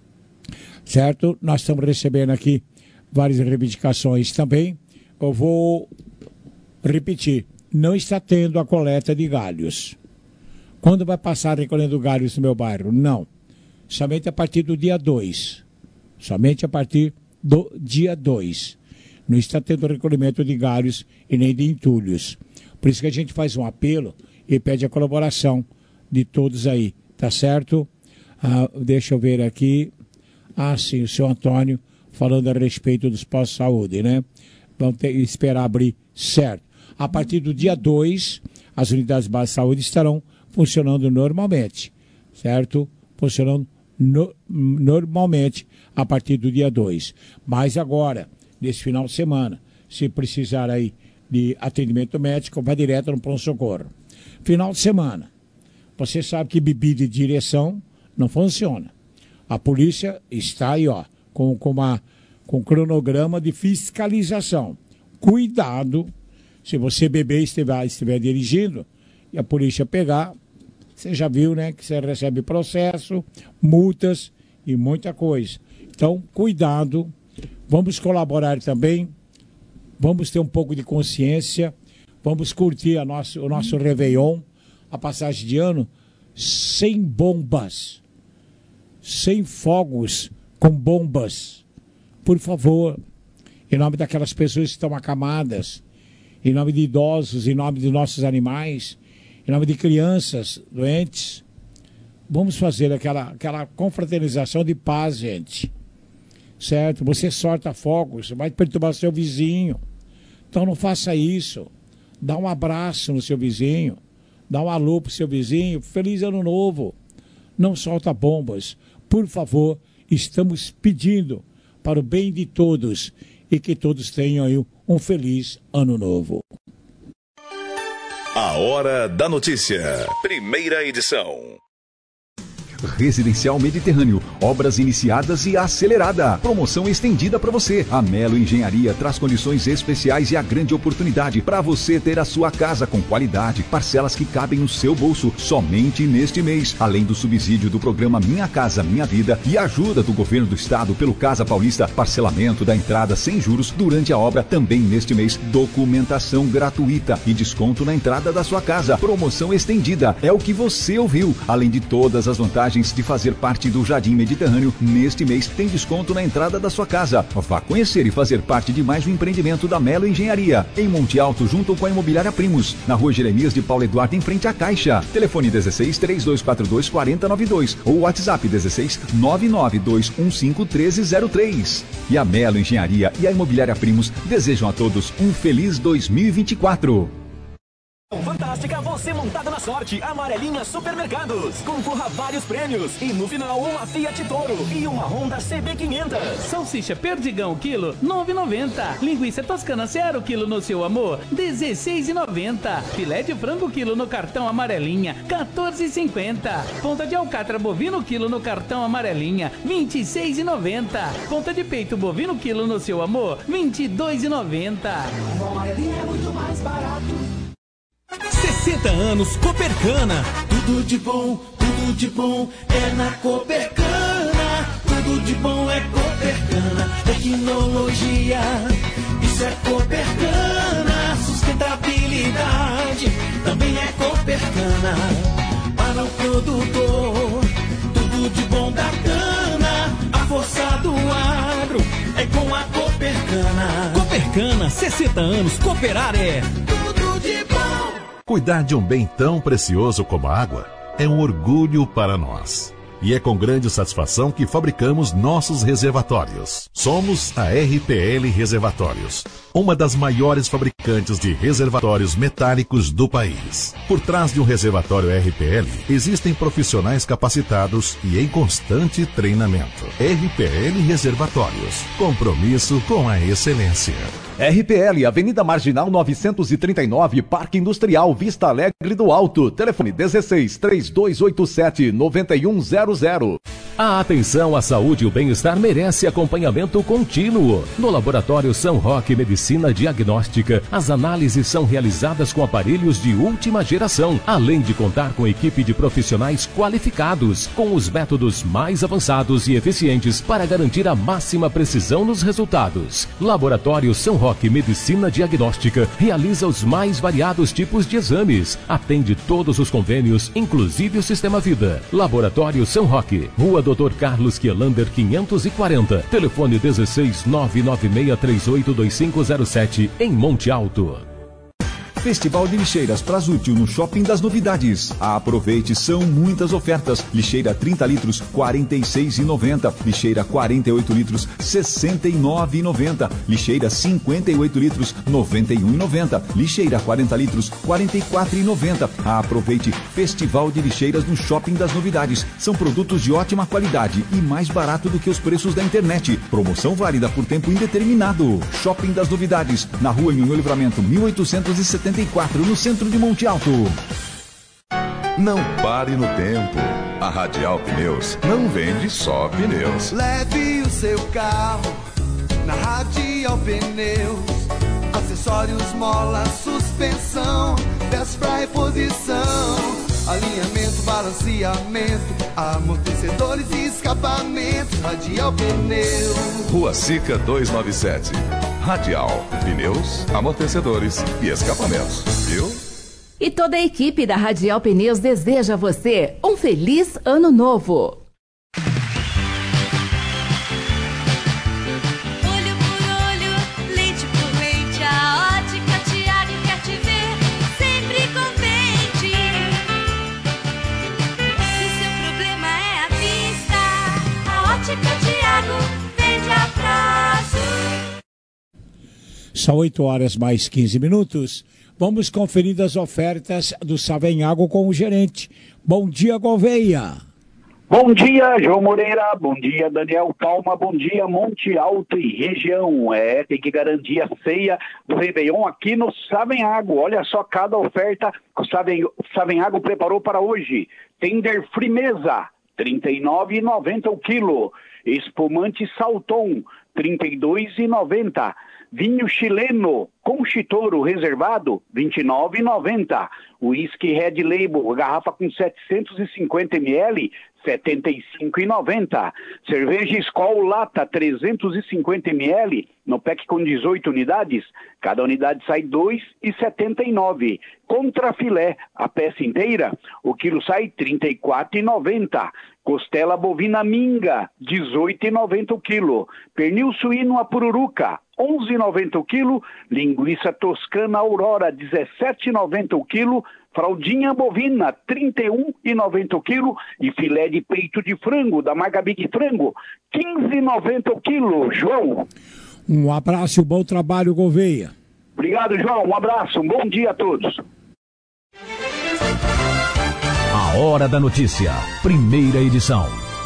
Certo? Nós estamos recebendo aqui várias reivindicações também. Eu vou repetir, não está tendo a coleta de galhos. Quando vai passar recolhendo galhos no meu bairro? Não. Somente a partir do dia 2. Somente a partir do dia 2. Não está tendo recolhimento de galhos e nem de entulhos. Por isso que a gente faz um apelo e pede a colaboração de todos aí, tá certo? Deixa eu ver aqui. Sim, o seu Antônio falando a respeito dos postos de saúde, né? Vamos esperar abrir, certo. A partir do dia 2, as unidades básicas de saúde estarão funcionando normalmente, certo? Funcionando normalmente a partir do dia 2. Mas agora, nesse final de semana, se precisar aí de atendimento médico, vai direto no pronto-socorro. Final de semana, você sabe que bebida e direção não funciona. A polícia está aí, com cronograma de fiscalização. Cuidado, se você beber e estiver dirigindo, e a polícia pegar, você já viu, né, que você recebe processo, multas e muita coisa. Então, cuidado, vamos colaborar também, vamos ter um pouco de consciência, vamos curtir o nosso Réveillon, a passagem de ano, sem bombas, sem fogos com bombas. Por favor, em nome daquelas pessoas que estão acamadas, em nome de idosos, em nome de nossos animais, em nome de crianças doentes, vamos fazer aquela confraternização de paz, gente. Certo? Você solta fogos, vai perturbar seu vizinho. Então não faça isso. Dá um abraço no seu vizinho. Dá um alô pro seu vizinho. Feliz Ano Novo. Não solta bombas. Por favor, estamos pedindo para o bem de todos e que todos tenham aí um feliz Ano Novo. A Hora da Notícia. Primeira edição. Residencial Mediterrâneo, obras iniciadas e acelerada. Promoção estendida para você. A Melo Engenharia traz condições especiais e a grande oportunidade para você ter a sua casa com qualidade, parcelas que cabem no seu bolso somente neste mês. Além do subsídio do programa Minha Casa Minha Vida e ajuda do governo do estado pelo Casa Paulista, parcelamento da entrada sem juros durante a obra também neste mês, documentação gratuita e desconto na entrada da sua casa. Promoção estendida, é o que você ouviu. Além de todas as vantagens de fazer parte do Jardim Mediterrâneo, neste mês tem desconto na entrada da sua casa. Vá conhecer e fazer parte de mais um empreendimento da Melo Engenharia, em Monte Alto, junto com a Imobiliária Primos, na Rua Jeremias de Paulo Eduardo, em frente à Caixa. Telefone 16 3242 4092 ou WhatsApp 16 99215 1303. E a Melo Engenharia e a Imobiliária Primos desejam a todos um feliz 2024. Fantástica, você montado na sorte. Amarelinha Supermercados. Concorra a vários prêmios. E no final, uma Fiat Toro e uma Honda CB500. Salsicha Perdigão, quilo, 9,90. Linguiça Toscana Zero, quilo no seu amor, 16,90. Filé de frango, quilo no cartão Amarelinha, 14,50. Ponta de alcatra bovino, quilo no cartão Amarelinha, 26,90. Ponta de peito bovino, quilo no seu amor, 22,90. Amarelinha é muito mais barato. 60 anos Copercana. Tudo de bom é na Copercana. Tudo de bom é Copercana. Tecnologia, isso é Copercana. Sustentabilidade, também é Copercana. Para o produtor, tudo de bom da cana. A força do agro é com a Copercana. Copercana, 60 anos, cooperar é tudo de bom. Cuidar de um bem tão precioso como a água é um orgulho para nós. E é com grande satisfação que fabricamos nossos reservatórios. Somos a RPL Reservatórios, uma das maiores fabricantes de reservatórios metálicos do país. Por trás de um reservatório RPL, existem profissionais capacitados e em constante treinamento. RPL Reservatórios, compromisso com a excelência. RPL, Avenida Marginal 939, Parque Industrial, Vista Alegre do Alto. Telefone 16 3287 9100. A atenção à saúde e o bem-estar merece acompanhamento contínuo. No Laboratório São Roque Medicina Diagnóstica, as análises são realizadas com aparelhos de última geração, além de contar com equipe de profissionais qualificados, com os métodos mais avançados e eficientes para garantir a máxima precisão nos resultados. Laboratório São Roque Medicina Diagnóstica realiza os mais variados tipos de exames, atende todos os convênios, inclusive o Sistema Vida. Laboratório São Roque, Rua Dr. Carlos Quielander 540, telefone 16 996382507, em Monte Alto. Festival de Lixeiras Prasútil no Shopping das Novidades. Aproveite, são muitas ofertas. Lixeira 30 litros, R$ 46,90. Lixeira 48 litros, R$ 69,90. Lixeira 58 litros, R$ 91,90. Lixeira 40 litros, R$ 44,90. Aproveite, Festival de Lixeiras no Shopping das Novidades. São produtos de ótima qualidade e mais barato do que os preços da internet. Promoção válida por tempo indeterminado. Shopping das Novidades, na Rua Nhonhô Livramento, 1874, no centro de Monte Alto. Não pare no tempo. A Radial Pneus não vende só pneus. Leve o seu carro na Radial Pneus. Acessórios, mola, suspensão, peças pra reposição, alinhamento, balanço balanceamento, amortecedores e escapamentos, Radial Pneus. Rua Sica 297. Radial, pneus, amortecedores e escapamentos. Viu? E toda a equipe da Radial Pneus deseja a você um feliz ano novo. Olho por olho, lente por lente, a Ótica Tiago quer te ver sempre contente. Se o seu problema é a vista, a Ótica Tiago vende a prazo. São 8 horas mais 15 minutos. Vamos conferir as ofertas do Savenhago com o gerente. Bom dia, Gouveia. Bom dia, João Moreira. Bom dia, Daniel Palma. Bom dia, Monte Alto e região. Tem que garantir a ceia do Réveillon aqui no Savenhago. Olha só cada oferta que o Savenhago preparou para hoje. Tender Frimeza, R$ 39,90 o quilo. Espumante Salton, R$ 32,90. Vinho chileno Conchitoro reservado, R$ 29,90. Whisky Red Label, garrafa com 750 ml, R$ 75,90. Cerveja Skol Lata, 350 ml, no pack com 18 unidades. Cada unidade sai R$ 2,79. Contra filé, a peça inteira, o quilo sai R$ 34,90. Costela bovina minga, R$ 18,90 o quilo. Pernil suíno a pururuca, R$ 11,90 o quilo. Linguiça toscana Aurora, R$ 17,90 o quilo. Fraldinha bovina, R$ 31,90 o quilo. E filé de peito de frango, da marca Big Frango, R$ 15,90 o quilo. João. Um abraço e bom trabalho, Gouveia. Obrigado, João. Um abraço. Um bom dia a todos. A Hora da Notícia, primeira edição.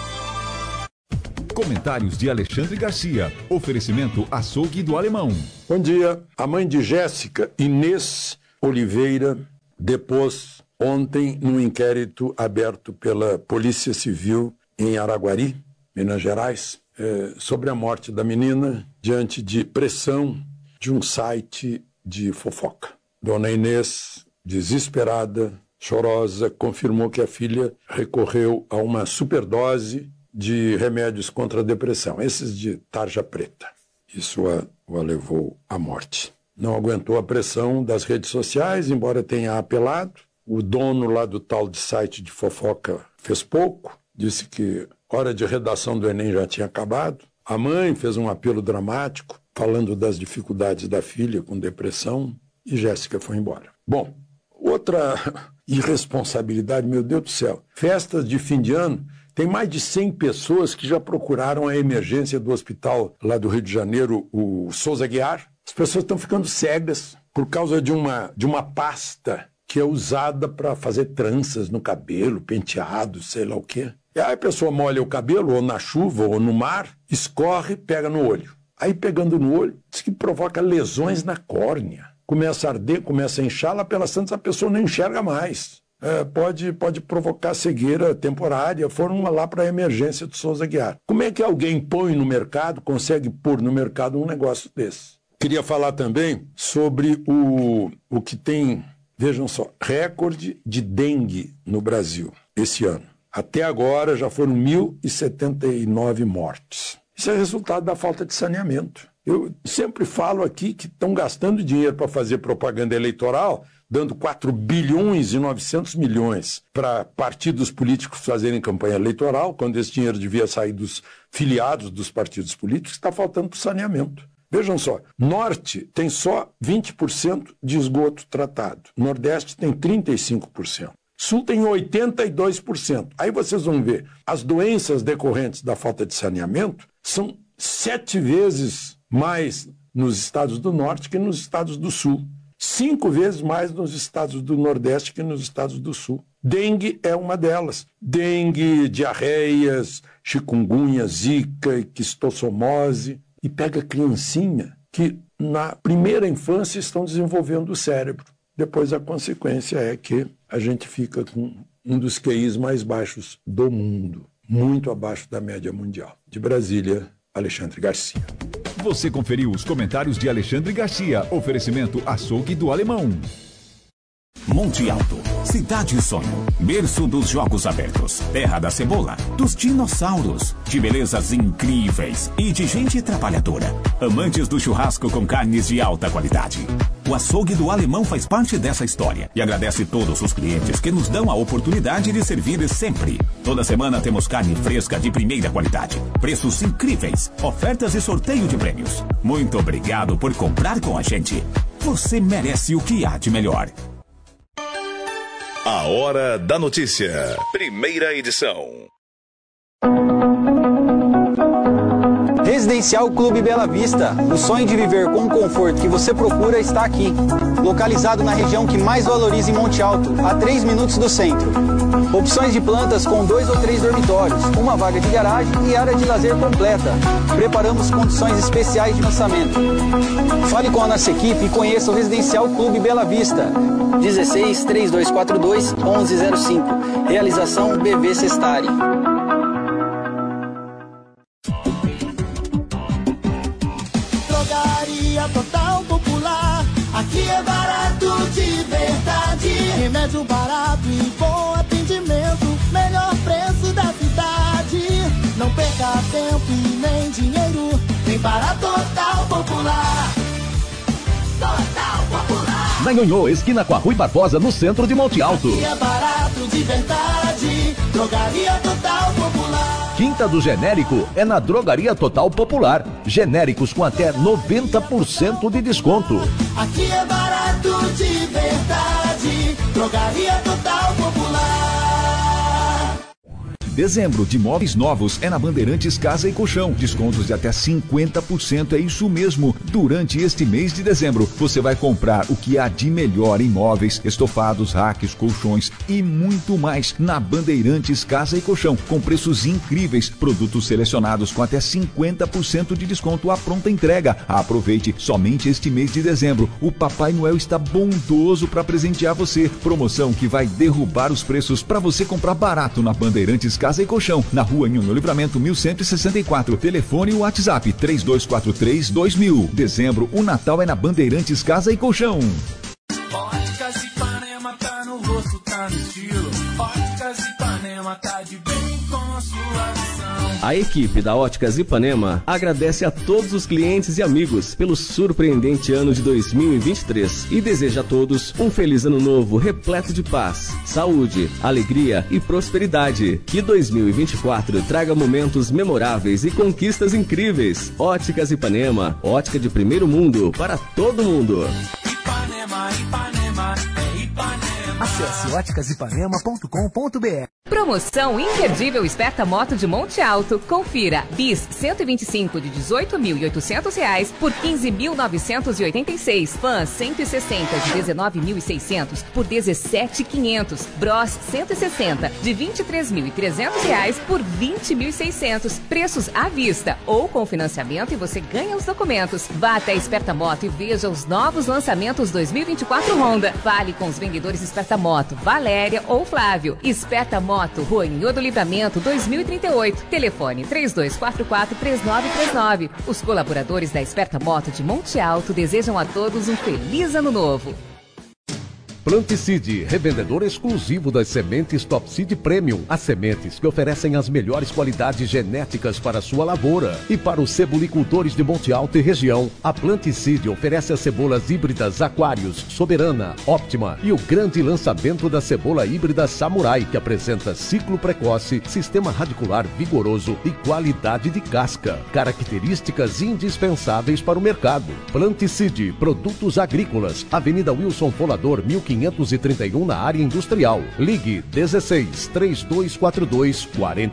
Comentários de Alexandre Garcia. Oferecimento Açougue do Alemão. Bom dia. A mãe de Jéssica, Inês Oliveira, depôs ontem num inquérito aberto pela Polícia Civil em Araguari, Minas Gerais, sobre a morte da menina diante de pressão de um site de fofoca. Dona Inês, desesperada, chorosa, confirmou que a filha recorreu a uma superdose de remédios contra a depressão, esses de tarja preta. Isso a levou à morte. Não aguentou a pressão das redes sociais, embora tenha apelado. O dono lá do tal de site de fofoca fez pouco, disse que a hora de redação do Enem já tinha acabado. A mãe fez um apelo dramático, falando das dificuldades da filha com depressão, e Jéssica foi embora. Bom, outra irresponsabilidade, meu Deus do céu. Festas de fim de ano, tem mais de 100 pessoas que já procuraram a emergência do hospital lá do Rio de Janeiro, o Souza Aguiar. As pessoas estão ficando cegas por causa de uma pasta que é usada para fazer tranças no cabelo, penteado, sei lá o quê. E aí a pessoa molha o cabelo, ou na chuva, ou no mar, escorre, pega no olho. Aí pegando no olho, diz que provoca lesões na córnea. Começa a arder, começa a inchar, lá pelas tantas a pessoa não enxerga mais. Pode provocar cegueira temporária. Foram lá para a emergência do Souza Aguiar. Como é que alguém põe no mercado, consegue pôr no mercado um negócio desse? Queria falar também sobre o que tem, vejam só, recorde de dengue no Brasil esse ano. Até agora já foram 1.079 mortes. Isso é resultado da falta de saneamento. Eu sempre falo aqui que estão gastando dinheiro para fazer propaganda eleitoral, dando 4 bilhões e 900 milhões para partidos políticos fazerem campanha eleitoral, quando esse dinheiro devia sair dos filiados dos partidos políticos, está faltando para o saneamento. Vejam só, Norte tem só 20% de esgoto tratado, Nordeste tem 35%. Sul tem 82%. Aí vocês vão ver, as doenças decorrentes da falta de saneamento são 7 vezes mais nos estados do Norte que nos estados do Sul. 5 vezes mais nos estados do Nordeste que nos estados do Sul. Dengue é uma delas. Dengue, diarreias, chikungunya, zika, quistossomose. E pega criancinha que na primeira infância estão desenvolvendo o cérebro. Depois a consequência é que a gente fica com um dos QIs mais baixos do mundo, muito abaixo da média mundial. De Brasília, Alexandre Garcia. Você conferiu os comentários de Alexandre Garcia. Oferecimento Açougue do Alemão. Monte Alto, cidade sonho, berço dos jogos abertos, terra da cebola, dos dinossauros, de belezas incríveis e de gente trabalhadora. Amantes do churrasco com carnes de alta qualidade. O açougue do Alemão faz parte dessa história e agradece todos os clientes que nos dão a oportunidade de servir sempre. Toda semana temos carne fresca de primeira qualidade, preços incríveis, ofertas e sorteio de prêmios. Muito obrigado por comprar com a gente. Você merece o que há de melhor. A Hora da Notícia. Primeira edição. Residencial Clube Bela Vista. O sonho de viver com o conforto que você procura está aqui. Localizado na região que mais valoriza em Monte Alto, a 3 minutos do centro. Opções de plantas com 2 ou 3 dormitórios, uma vaga de garagem e área de lazer completa. Preparamos condições especiais de lançamento. Fale com a nossa equipe e conheça o Residencial Clube Bela Vista. 16 3242 1105. Realização BV Sestari. Drogaria Total Popular. Aqui é barato de verdade. Remédio barato e bom atendimento. Melhor preço da cidade. Não perca tempo e nem dinheiro. Vem para Total Popular. Total Popular. Na Nhonhô, esquina com a Rui Barbosa, no centro de Monte Alto. Aqui é barato de verdade. Drogaria Total Popular. Quinta do Genérico é na Drogaria Total Popular. Genéricos com até 90% de desconto. Aqui é barato de verdade. Drogaria Total Popular. Dezembro de móveis novos é na Bandeirantes Casa e Colchão. Descontos de até 50%, é isso mesmo. Durante este mês de dezembro, você vai comprar o que há de melhor em móveis, estofados, racks, colchões e muito mais na Bandeirantes Casa e Colchão, com preços incríveis, produtos selecionados com até 50% de desconto à pronta entrega. Aproveite somente este mês de dezembro. O Papai Noel está bondoso para presentear você. Promoção que vai derrubar os preços para você comprar barato na Bandeirantes Casa e Colchão, na Rua Nhonhô Livramento 1164. Telefone e WhatsApp 3243-2000. Dezembro, o Natal é na Bandeirantes Casa e Colchão. Óticas Ipanema tá no rosto, tá no estilo. Óticas Ipanema tá de bem com a sua visão. A equipe da Óticas Ipanema agradece a todos os clientes e amigos pelo surpreendente ano de 2023 e deseja a todos um feliz ano novo repleto de paz, saúde, alegria e prosperidade. Que 2024 traga momentos memoráveis e conquistas incríveis. Óticas Ipanema, ótica de primeiro mundo para todo mundo. Ipanema, Ipanema, é Ipanema. Acesse óticasipanema.com.br. Promoção imperdível Esperta Moto de Monte Alto. Confira. Bis 125 de R$18.800 por R$15.986. Fan 160 de R$19.600 por R$17.500. Bros 160 de R$23.300 por R$20.600. Preços à vista ou com financiamento e você ganha os documentos. Vá até Esperta Moto e veja os novos lançamentos 2024 Honda. Fale com os vendedores Esperta Moto, Valéria ou Flávio. Esperta Moto, Rua Nhonhô do Livramento 2038. Telefone 3244-3939. Os colaboradores da Esperta Moto de Monte Alto desejam a todos um feliz ano novo. Planticide, revendedor exclusivo das sementes Top Seed Premium. As sementes que oferecem as melhores qualidades genéticas para a sua lavoura. E para os cebolicultores de Monte Alto e região, a Planticide oferece as cebolas híbridas Aquarius, Soberana, Optima e o grande lançamento da cebola híbrida Samurai, que apresenta ciclo precoce, sistema radicular vigoroso e qualidade de casca. Características indispensáveis para o mercado. Planticide, produtos agrícolas, Avenida Wilson Folador, 1531 na área industrial. Ligue 16 3242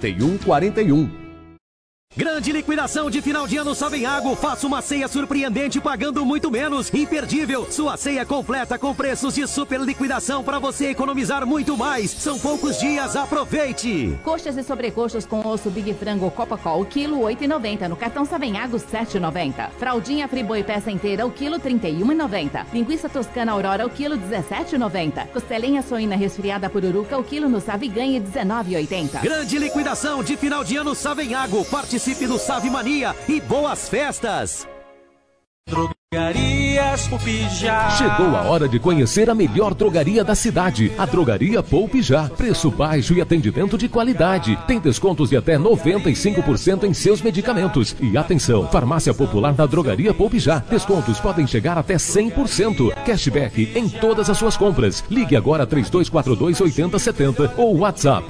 4141. Grande liquidação de final de ano Savenhago. Faça uma ceia surpreendente pagando muito menos. Imperdível. Sua ceia completa com preços de super liquidação para você economizar muito mais. São poucos dias, aproveite. Coxas e sobrecoxas com osso Big Frango Copacol, quilo 8,90. No cartão Savenhago, 7,90. Fraldinha Friboi peça inteira, o quilo 31,90. Linguiça toscana Aurora, o quilo 17,90. Costelinha suína resfriada Pururuca, o quilo no Saviganha, 19,80. Grande liquidação de final de ano Savenhago. Participe do Save Mania e boas festas! Drogarias Poupijá. Chegou a hora de conhecer a melhor drogaria da cidade, a Drogaria Poupijá. Preço baixo e atendimento de qualidade. Tem descontos de até 95% em seus medicamentos. E atenção, farmácia popular da Drogaria Poupijá. Descontos podem chegar até 100%. Cashback em todas as suas compras. Ligue agora 3242-8070 ou WhatsApp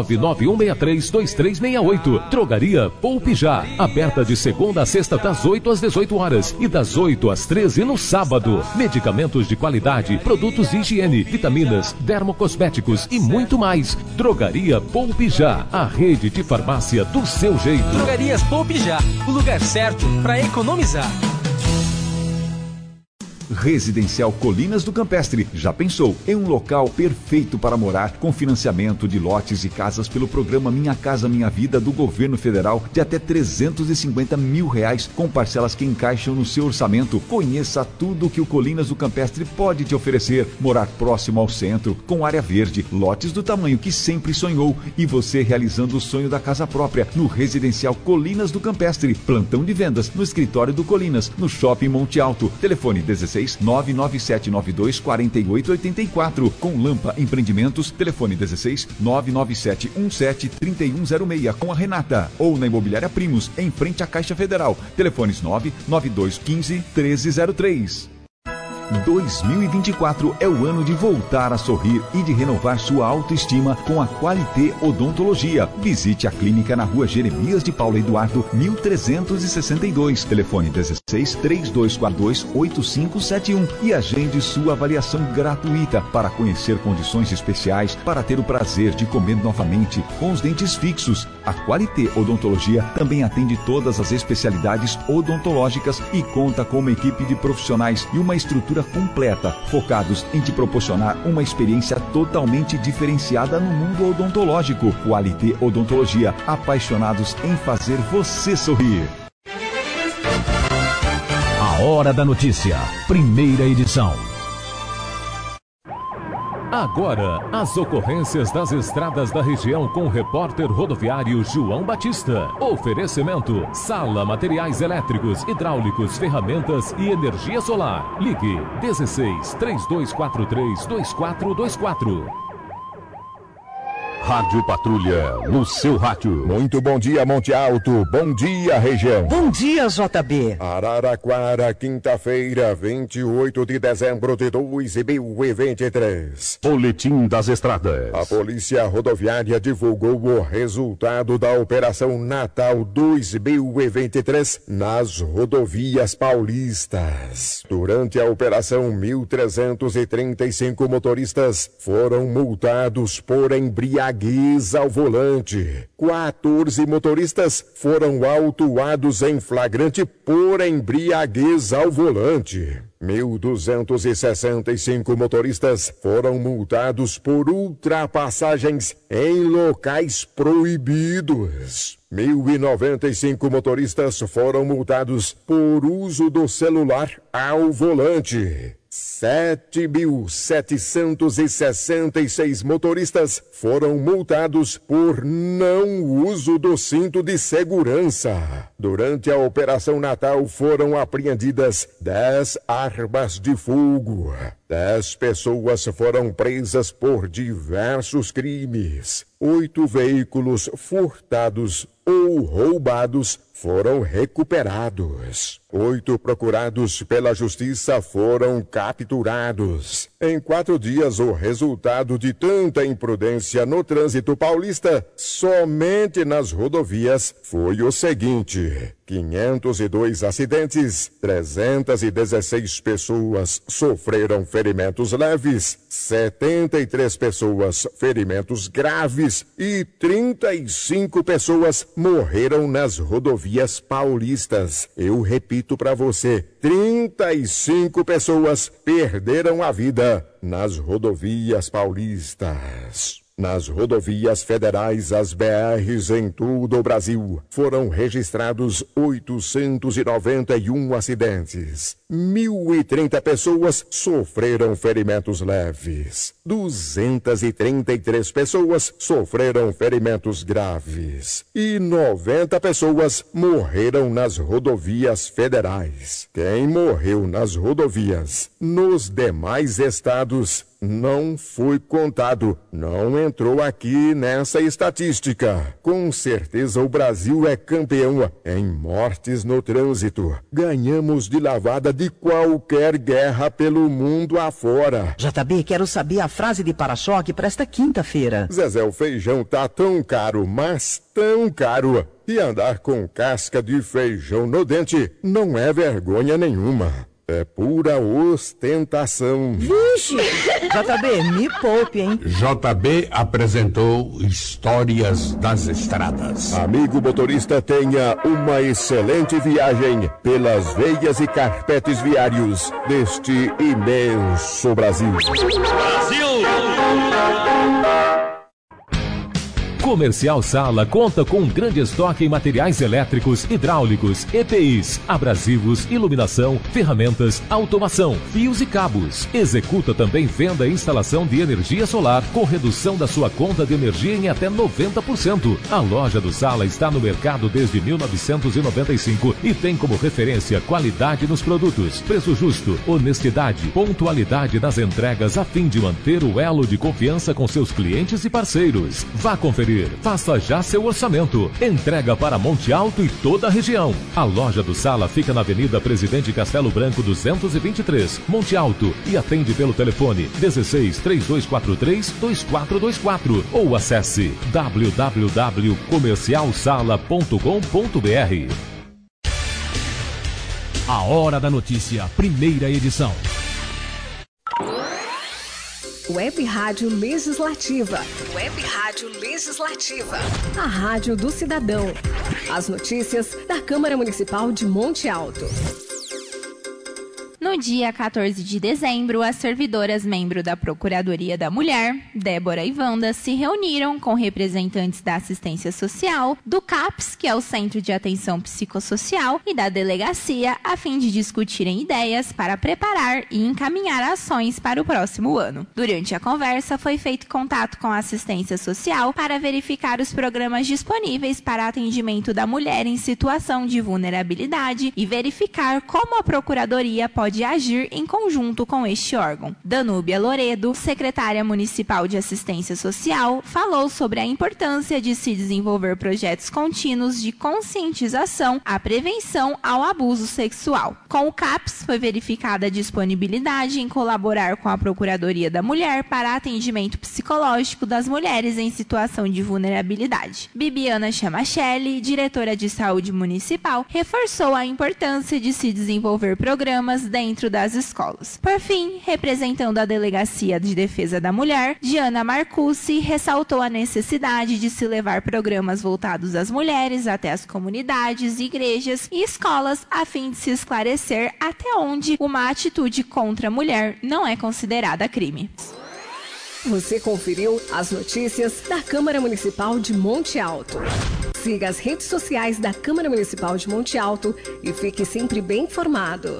991632368. Drogaria Poupijá. Aberta de segunda a sexta das 8 às 18 horas e das 8 às 13 no sábado. Medicamentos de qualidade, produtos de higiene, vitaminas, dermocosméticos e muito mais. Drogaria Poupijá, a rede de farmácia do seu jeito. Drogarias Poupijá, o lugar certo para economizar. Residencial Colinas do Campestre. Já pensou em um local perfeito para morar, com financiamento de lotes e casas pelo programa Minha Casa Minha Vida do Governo Federal de até R$350 mil, com parcelas que encaixam no seu orçamento. Conheça tudo que o Colinas do Campestre pode te oferecer. Morar próximo ao centro, com área verde, lotes do tamanho que sempre sonhou e você realizando o sonho da casa própria no Residencial Colinas do Campestre. Plantão de vendas no escritório do Colinas, no Shopping Monte Alto. Telefone 16-99792-4884. Com Lampa Empreendimentos, telefone 16-99717-3106 com a Renata. Ou na Imobiliária Primos, em frente à Caixa Federal. Telefones 99215-1303. 2024 é o ano de voltar a sorrir e de renovar sua autoestima com a Qualité Odontologia. Visite a clínica na rua Jeremias de Paulo Eduardo, 1362. Telefone 16-3242-8571 e agende sua avaliação gratuita para conhecer condições especiais para ter o prazer de comer novamente com os dentes fixos. A Qualité Odontologia também atende todas as especialidades odontológicas e conta com uma equipe de profissionais e uma estrutura completa, focados em te proporcionar uma experiência totalmente diferenciada no mundo odontológico. Qualité Odontologia, apaixonados em fazer você sorrir. A Hora da Notícia, primeira edição. Agora, as ocorrências das estradas da região com o repórter rodoviário João Batista. Oferecimento: Sala Materiais Elétricos, Hidráulicos, Ferramentas e Energia Solar. Ligue 16-3243-2424. Rádio Patrulha, no seu rádio. Muito bom dia, Monte Alto. Bom dia, região. Bom dia, JB. Araraquara, quinta-feira, 28 de dezembro de 2023. Boletim das Estradas. A Polícia Rodoviária divulgou o resultado da Operação Natal 2023 nas rodovias paulistas. Durante a operação, 1.335 motoristas foram multados por embriaguez ao volante. 14 motoristas foram autuados em flagrante por embriaguez ao volante. 1.265 motoristas foram multados por ultrapassagens em locais proibidos. 1.095 motoristas foram multados por uso do celular ao volante. 7.766 motoristas foram multados por não uso do cinto de segurança. Durante a Operação Natal foram apreendidas 10 armas de fogo. 10 pessoas foram presas por diversos crimes. 8 veículos furtados ou roubados foram recuperados. 8 procurados pela Justiça foram capturados. Em 4 dias, o resultado de tanta imprudência no trânsito paulista, somente nas rodovias, foi o seguinte: 502 acidentes, 316 pessoas sofreram ferimentos leves, 73 pessoas ferimentos graves e 35 pessoas morreram nas rodovias paulistas. Eu repito para você, 35 pessoas perderam a vida nas rodovias paulistas. Nas rodovias federais, as BRs em todo o Brasil, foram registrados 891 acidentes. 1.030 pessoas sofreram ferimentos leves. 233 pessoas sofreram ferimentos graves. E 90 pessoas morreram nas rodovias federais. Quem morreu nas rodovias nos demais estados não foi contado, não entrou aqui nessa estatística. Com certeza o Brasil é campeão em mortes no trânsito. Ganhamos de lavada de qualquer guerra pelo mundo afora. JB, quero saber a frase de para-choque para esta quinta-feira. Zezé, o feijão tá tão caro, mas tão caro. E andar com casca de feijão no dente não é vergonha nenhuma. É pura ostentação. Vixe! JB, me poupe, hein? JB apresentou Histórias das Estradas. Amigo motorista, tenha uma excelente viagem pelas veias e carpetes viários deste imenso Brasil. Brasil! Comercial Sala conta com um grande estoque em materiais elétricos, hidráulicos, EPIs, abrasivos, iluminação, ferramentas, automação, fios e cabos. Executa também venda e instalação de energia solar com redução da sua conta de energia em até 90%. A loja do Sala está no mercado desde 1995 e tem como referência qualidade nos produtos, preço justo, honestidade, pontualidade nas entregas a fim de manter o elo de confiança com seus clientes e parceiros. Vá conferir. Faça já seu orçamento. Entrega para Monte Alto e toda a região. A loja do Sala fica na Avenida Presidente Castelo Branco 223, Monte Alto, e atende pelo telefone 16 3243 2424 ou acesse www.comercialsala.com.br. A Hora da Notícia, primeira edição. Web Rádio Legislativa. Web Rádio Legislativa. A Rádio do Cidadão. As notícias da Câmara Municipal de Monte Alto. No dia 14 de dezembro, as servidoras membro da Procuradoria da Mulher, Débora e Wanda, se reuniram com representantes da Assistência Social, do CAPS, que é o Centro de Atenção Psicossocial, e da Delegacia, a fim de discutirem ideias para preparar e encaminhar ações para o próximo ano. Durante a conversa, foi feito contato com a Assistência Social para verificar os programas disponíveis para atendimento da mulher em situação de vulnerabilidade e verificar como a Procuradoria pode agir em conjunto com este órgão. Danúbia Loredo, secretária municipal de assistência social, falou sobre a importância de se desenvolver projetos contínuos de conscientização à prevenção ao abuso sexual. Com o CAPS, foi verificada a disponibilidade em colaborar com a Procuradoria da Mulher para atendimento psicológico das mulheres em situação de vulnerabilidade. Bibiana Chamachelli, diretora de saúde municipal, reforçou a importância de se desenvolver programas dentro das escolas. Por fim, representando a Delegacia de Defesa da Mulher, Diana Marcucci ressaltou a necessidade de se levar programas voltados às mulheres até as comunidades, igrejas e escolas a fim de se esclarecer até onde uma atitude contra a mulher não é considerada crime. Você conferiu as notícias da Câmara Municipal de Monte Alto. Siga as redes sociais da Câmara Municipal de Monte Alto e fique sempre bem informado.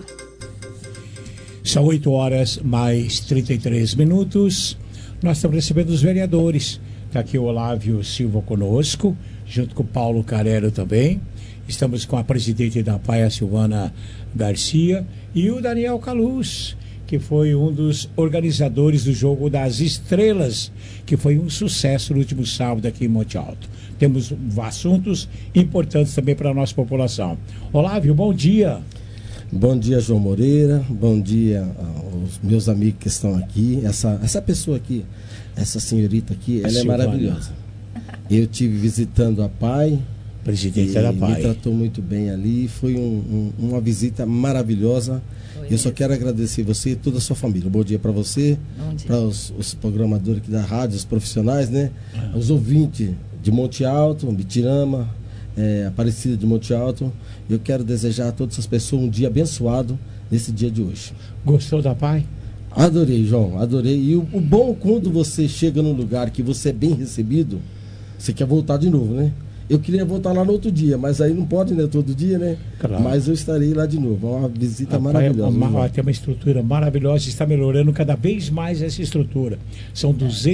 São 8 horas mais 33 minutos. Nós estamos recebendo os vereadores. Está aqui o Olávio Silva conosco, junto com o Paulo Carero também. Estamos com a presidente da PAI, a Silvana Garcia, e o Daniel Caluz, que foi um dos organizadores do Jogo das Estrelas, que foi um sucesso no último sábado aqui em Monte Alto. Temos assuntos importantes também para a nossa população. Olávio, bom dia. Bom dia, João Moreira. Bom dia aos meus amigos que estão aqui. Essa pessoa aqui, essa senhorita aqui, ela Silvana. É maravilhosa. Eu tive visitando a PAI. Presidente da PAI. Me tratou muito bem ali. Foi uma visita maravilhosa. Eu só quero agradecer você e toda a sua família. Bom dia para você, para os programadores aqui da rádio, os profissionais, né? Os ouvintes de Monte Alto, Bitirama, Aparecida de Monte Alto. Eu quero desejar a todas as pessoas um dia abençoado nesse dia de hoje. Gostou da PAI? Adorei, João, adorei. E o bom, quando você chega num lugar que você é bem recebido, você quer voltar de novo, né? Eu queria voltar lá no outro dia, mas aí não pode, né? Todo dia, né? Claro. Mas eu estarei lá de novo. É uma visita maravilhosa. Tem uma estrutura maravilhosa, está melhorando cada vez mais essa estrutura. São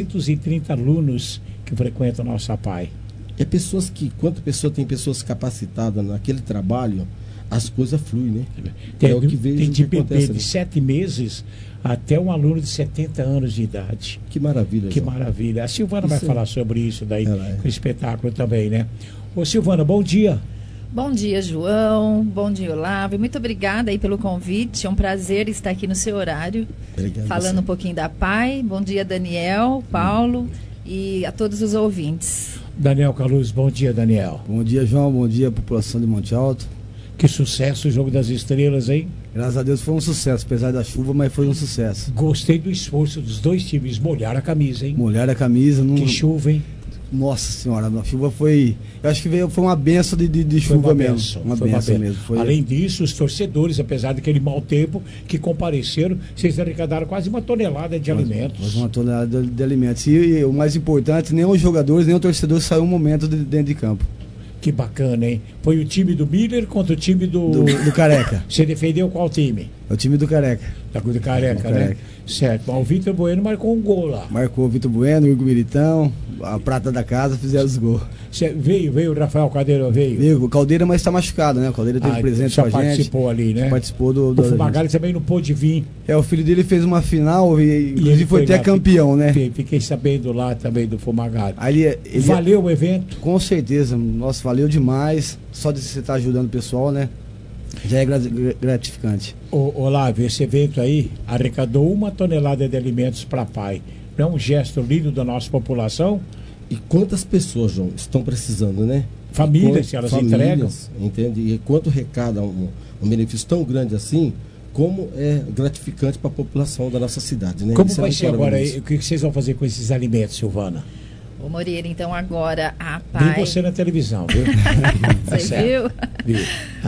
230 alunos que frequentam a nossa PAI. É pessoas que, quando a pessoa tem pessoas capacitadas naquele trabalho, as coisas fluem, né? É o que vejo. Tem de bebê de 7 meses até um aluno de 70 anos de idade. Que maravilha. Que maravilha. A Silvana vai falar sobre isso daí, com o espetáculo também, né? Ô Silvana, bom dia. Bom dia, João. Bom dia, Olavo. Muito obrigada aí pelo convite. É um prazer estar aqui no seu horário. Obrigado, falando um pouquinho da PAI. Bom dia, Daniel, Paulo e a todos os ouvintes. Daniel Caluz, bom dia, Daniel. Bom dia, João. Bom dia, população de Monte Alto. Que sucesso o Jogo das Estrelas, hein? Graças a Deus foi um sucesso, apesar da chuva, mas foi um sucesso. Gostei do esforço dos dois times, molhar a camisa, hein? Molhar a camisa. Que chuva, hein? Nossa senhora, a chuva foi... Eu acho que foi uma benção de chuva mesmo. Uma benção mesmo. Foi... Além disso, os torcedores, apesar daquele mau tempo, que compareceram, vocês arrecadaram quase 1 tonelada de alimentos. Quase 1 tonelada de alimentos. E o mais importante, nem os jogadores, nem o torcedor saiu um momento dentro de campo. Que bacana, hein? Foi o time do Miller contra o time do Careca. Você defendeu qual time? É o time do Careca. Do Careca, né? Certo. Mas o Vitor Bueno marcou um gol lá. Marcou o Vitor Bueno, o Hugo Militão, a prata da casa, fizeram os gols. Veio o Rafael Caldeira, veio? O Caldeira, mas está machucado, né? O Caldeira teve presente com a gente. Participou ali, né? Participou do... O Fumagalli também não pôde vir. O filho dele fez uma final e inclusive foi até campeão, né? Fiquei sabendo lá também do Fumagalli. Ele valeu o evento? Com certeza. Nossa, valeu demais. Só de você estar ajudando o pessoal, né? Já é gratificante. Olavo, esse evento aí arrecadou 1 tonelada de alimentos para a PAI. Não é um gesto lindo da nossa população? E quantas pessoas, João, estão precisando, né? Famílias, se elas entregam. Entende? E quanto arrecada um benefício tão grande assim, como é gratificante para a população da nossa cidade, né? Como vai ser agora? O que vocês vão fazer com esses alimentos, Silvana? Ô Moreira, então agora a PAI... Vi você na televisão, viu? Você viu? Vi.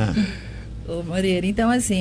Ô Moreira, então assim,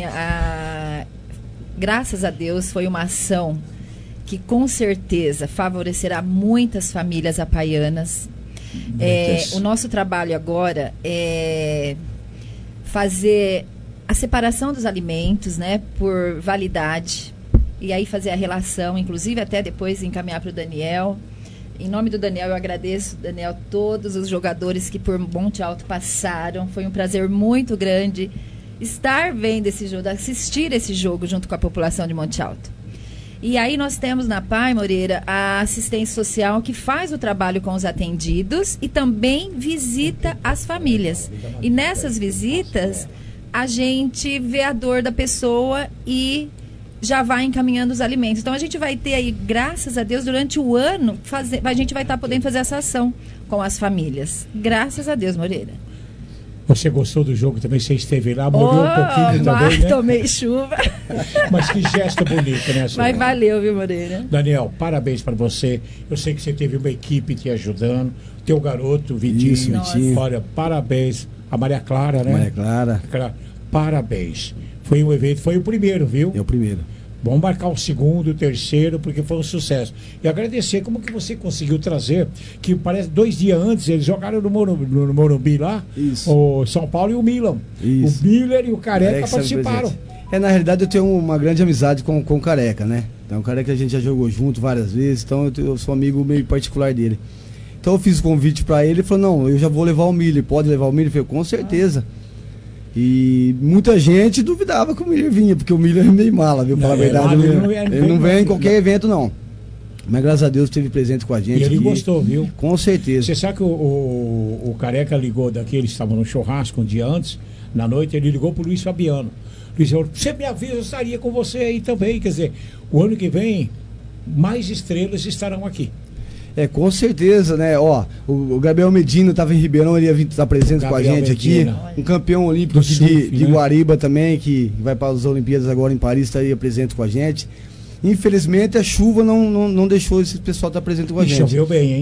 graças a Deus foi uma ação que com certeza favorecerá muitas famílias apaianas. O nosso trabalho agora é fazer a separação dos alimentos, né, por validade, e aí fazer a relação, inclusive até depois encaminhar para o Daniel. Em nome do Daniel, eu agradeço, Daniel, todos os jogadores que por Monte Alto passaram. Foi um prazer muito grande estar vendo esse jogo, assistir esse jogo junto com a população de Monte Alto. E aí nós temos na PAI, Moreira, a assistência social que faz o trabalho com os atendidos e também visita as famílias. E nessas visitas, a gente vê a dor da pessoa e já vai encaminhando os alimentos. Então a gente vai ter aí, graças a Deus, durante o ano, a gente vai estar podendo fazer essa ação com as famílias. Graças a Deus, Moreira. Você gostou do jogo também? Você esteve lá, molhou um pouquinho também, né? Tomei chuva. Mas que gesto bonito, né, senhora? Mas valeu, viu, Moreira? Daniel, parabéns para você. Eu sei que você teve uma equipe te ajudando. Teu garoto, Vitinho. Olha, parabéns. A Maria Clara, né? Maria Clara. Parabéns. Foi um evento, foi o primeiro, viu? É o primeiro. Vamos marcar o segundo, o terceiro, porque foi um sucesso. E agradecer como que você conseguiu trazer, que parece 2 dias antes, eles jogaram no Morumbi lá, o São Paulo e o Milan. Isso. O Miller e o Careca participaram. Na realidade eu tenho uma grande amizade com o Careca, né? Então o Careca a gente já jogou junto várias vezes, então eu sou amigo meio particular dele. Então eu fiz o convite para ele, ele falou, não, eu já vou levar o Miller, pode levar o Miller? Eu falei, com certeza. E muita gente duvidava que o Miller vinha, porque o Miller é meio mala, viu? Pela verdade, ele não vem em qualquer evento, não. Mas graças a Deus esteve presente com a gente. E ele gostou, viu? Com certeza. Você sabe que o Careca ligou daqui, eles estavam no churrasco um dia antes, na noite, ele ligou pro Luiz Fabiano. Luiz falou, você me avisa, eu estaria com você aí também. Quer dizer, o ano que vem, mais estrelas estarão aqui. Com certeza, né? Ó, o Gabriel Medina estava em Ribeirão, ele ia estar presente com a gente Medina, aqui. Um campeão olímpico de Guariba também, que vai para as Olimpíadas agora em Paris, estaria presente com a gente. Infelizmente a chuva não deixou esse pessoal estar presente com a gente. Choveu bem, hein?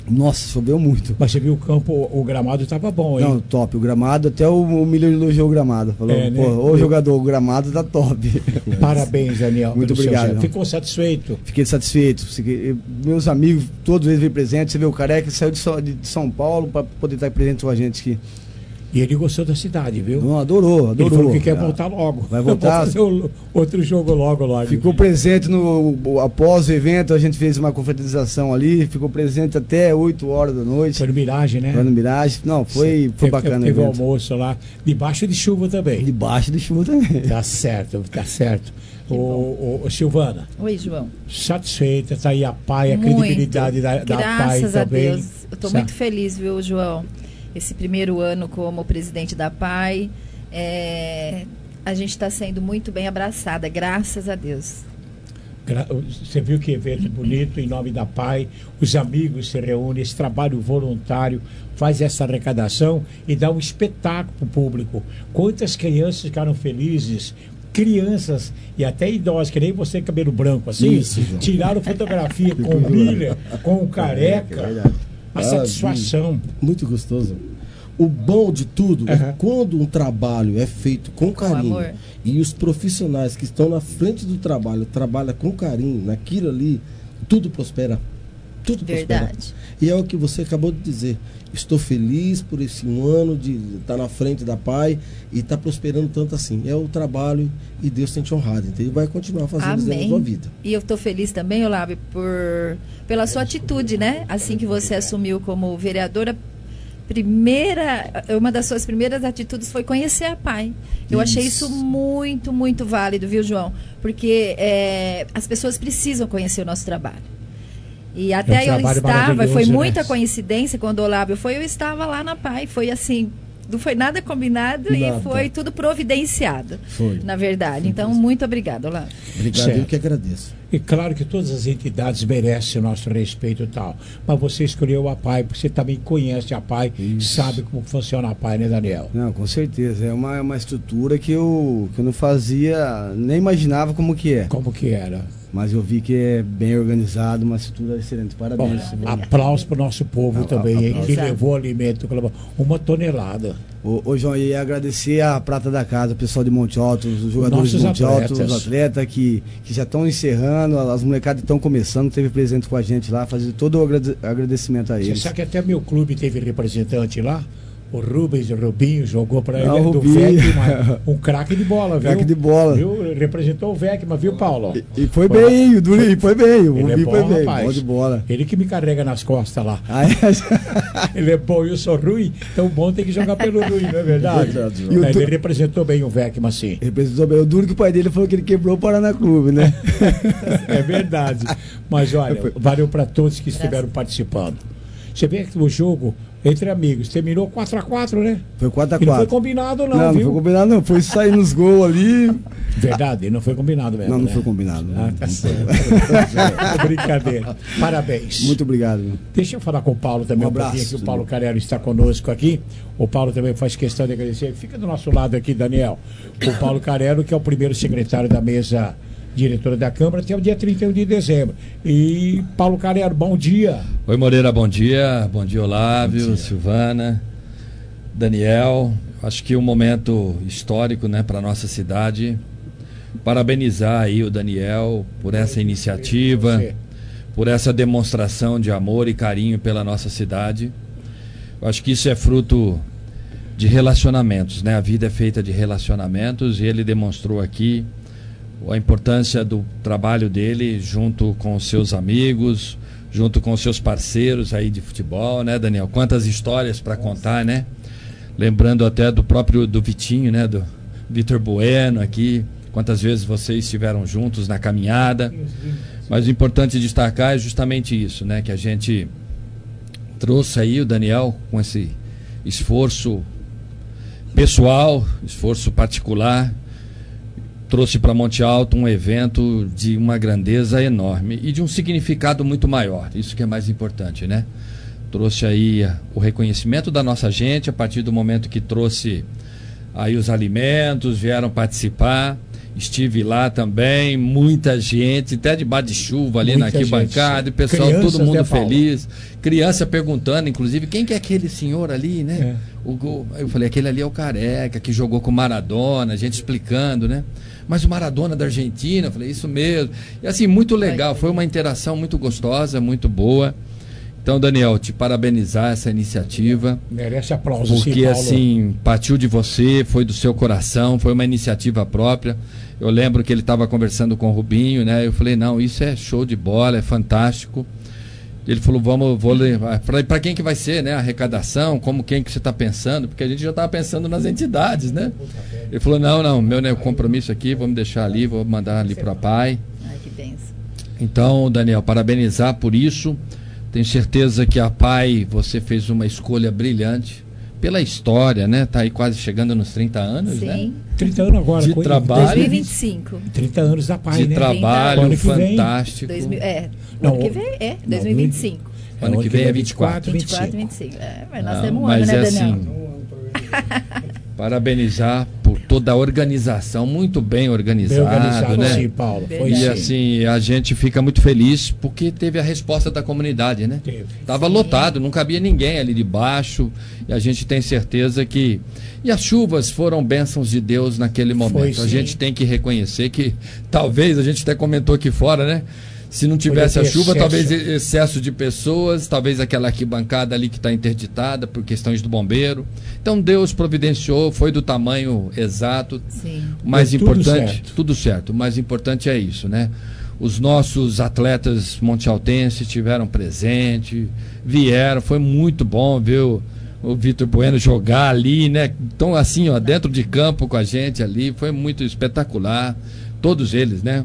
Nossa, choveu muito. Mas você viu o campo, o gramado estava bom, hein? Não, top. O gramado, até o Miller elogiou o gramado. Falou, né? ô jogador, o gramado tá top. Parabéns, Daniel. Muito obrigado. Ficou satisfeito? Fiquei satisfeito. Meus amigos, todos eles veio presente. Você vê o Careca saiu de São Paulo para poder estar presente com a gente aqui. E ele gostou da cidade, viu? Não, adorou. Ele falou que quer voltar logo. Vai voltar. Fazer outro jogo logo. Ficou presente após o evento, a gente fez uma confraternização ali, ficou presente até 8 horas da noite. Foi no Mirage, né? Foi no Mirage. Não, foi bacana. Teve almoço lá, debaixo de chuva também. Debaixo de chuva também. Tá certo. O Silvana. Oi, João. Satisfeita, tá aí a PAI, a credibilidade da PAI também. Graças a Deus. Eu tô muito feliz, viu, João? Esse primeiro ano como presidente da PAI, a gente está sendo muito bem abraçada, graças a Deus. Você viu que evento bonito, em nome da PAI, os amigos se reúnem, esse trabalho voluntário faz essa arrecadação e dá um espetáculo para o público. Quantas crianças ficaram felizes, crianças e até idosos, que nem você, cabelo branco assim, isso, tiraram fotografia com o Miller, com o Careca. A satisfação. Muito gostoso. O bom de tudo é quando um trabalho é feito com carinho e os profissionais que estão na frente do trabalho trabalham com carinho naquilo ali, tudo prospera. Tudo prospera. E é o que você acabou de dizer. Estou feliz por esse ano de estar na frente da PAI e estar prosperando tanto assim. É o trabalho e Deus tem te honrado. Então ele vai continuar fazendo isso na sua vida. E eu estou feliz também, Olávio, pela sua atitude, né? Assim que você assumiu como vereadora, uma das suas primeiras atitudes foi conhecer a PAI. Eu achei isso muito, muito válido, viu, João? Porque as pessoas precisam conhecer o nosso trabalho. E até eu estava, foi muita coincidência, quando o Olávio foi, eu estava lá na PAI, foi assim, não foi nada combinado e foi tudo providenciado, na verdade. Então, muito obrigada, Olávio. Obrigado, eu que agradeço. E claro que todas as entidades merecem o nosso respeito e tal, mas você escolheu a PAI, porque você também conhece a PAI, sabe como funciona a PAI, né, Daniel? Não, com certeza, é uma estrutura que eu não fazia, nem imaginava como que é. Como que era? Mas eu vi que é bem organizado, uma estrutura excelente. Parabéns. Bom, aplausos para o nosso povo também, que levou alimento, 1 tonelada. Ô João, e agradecer a prata da casa, o pessoal de Monte Alto, os jogadores de Monte Alto, os atletas que já estão encerrando, as molecadas estão começando, teve presente com a gente lá, fazer todo o agradecimento a eles. Você sabe que até meu clube teve representante lá? O Rubens, o Rubinho, jogou para ele do Vecma, um craque de bola, viu? Craque de bola. Viu? Representou o Vecma, viu, Paulo? E foi bem, o Durinho foi bem, o Rubinho foi bem, rapaz. Bom de bola. Ele que me carrega nas costas lá. Ele é bom, eu sou ruim, então o bom tem que jogar pelo ruim, não é verdade? Ele representou bem o Vecma, sim. Representou bem. O duro que o pai dele falou que ele quebrou o Paraná Clube, né? É verdade. Mas olha, valeu para todos que estiveram participando. Você vê que o jogo entre amigos terminou 4-4, né? Foi 4-4. Não foi combinado, não, viu? Não foi combinado, não. Foi sair nos gols ali. Verdade, não foi combinado mesmo. Não foi combinado. Tá certo. Brincadeira. Parabéns. Muito obrigado. Deixa eu falar com o Paulo também. Um abraço. Que o Paulo Carello está conosco aqui. O Paulo também faz questão de agradecer. Fica do nosso lado aqui, Daniel. O Paulo Carello, que é o primeiro secretário da mesa diretora da Câmara, até o dia 31 de dezembro. E Paulo Carello, bom dia. Oi, Moreira, bom dia. Bom dia, Olávio, bom dia. Silvana, Daniel. Acho que um momento histórico, né, para a nossa cidade. Parabenizar aí o Daniel por essa iniciativa, por essa demonstração de amor e carinho pela nossa cidade. Eu acho que isso é fruto de relacionamentos, né? A vida é feita de relacionamentos e ele demonstrou aqui a importância do trabalho dele junto com os seus amigos, junto com os seus parceiros aí de futebol, né, Daniel? Quantas histórias para contar, né? Lembrando até do Vitinho, né, do Vitor Bueno aqui, quantas vezes vocês estiveram juntos na caminhada. Mas o importante destacar é justamente isso, né, que a gente trouxe aí o Daniel com esse esforço pessoal, esforço particular, trouxe para Monte Alto um evento de uma grandeza enorme e de um significado muito maior, isso que é mais importante, né? Trouxe aí o reconhecimento da nossa gente a partir do momento que trouxe aí os alimentos, vieram participar Estive lá também, muita gente, até debaixo de chuva ali na arquibancada, o pessoal, crianças, todo mundo né, feliz. Criança perguntando, inclusive, quem que é aquele senhor ali, né? Eu falei, aquele ali é o Careca, que jogou com o Maradona, a gente explicando, né? Mas o Maradona da Argentina, eu falei, isso mesmo. E assim, muito legal, foi uma interação muito gostosa, muito boa. Então, Daniel, te parabenizar essa iniciativa. Merece aplauso, porque, sim, Paulo. assim, partiu de você, foi do seu coração, foi uma iniciativa própria. Eu lembro que ele estava conversando com o Rubinho, né? Eu falei, não, isso é show de bola, é fantástico. Ele falou, vou levar. Para quem que vai ser, né? A arrecadação, quem que você está pensando? Porque a gente já estava pensando nas entidades, né? Ele falou, não, meu compromisso aqui, vamos deixar ali, vou mandar ali para a PAI. Ai, que bênção. Então, Daniel, parabenizar por isso. Tenho certeza que a PAI, você fez uma escolha brilhante pela história, né? Tá aí quase chegando nos 30 anos, Sim. né? 30 anos agora. De trabalho. 2025. 30 anos da PAI, de né? trabalho fantástico. Ano que vem é 2025. Ano que vem é 24. 25. Mas nós temos um ano, né, Daniel? Assim, parabenizar por toda a organização, muito bem organizado, né? Sim, Paulo. Foi E assim, a gente fica muito feliz porque teve a resposta da comunidade, né? Tava lotado, não cabia ninguém ali debaixo, e a gente tem certeza que... E as chuvas foram bênçãos de Deus naquele momento. A gente tem que reconhecer que, talvez, a gente até comentou aqui fora, né? Se não tivesse a chuva, talvez excesso de pessoas, talvez aquela arquibancada ali que está interditada por questões do bombeiro. Então Deus providenciou, foi do tamanho exato. Sim. O mais importante, tudo certo. O mais importante é isso, né? Os nossos atletas montealtenses estiveram presentes, vieram, foi muito bom ver o Vitor Bueno jogar ali, né? Então assim, ó, dentro de campo com a gente ali, foi muito espetacular. Todos eles, né?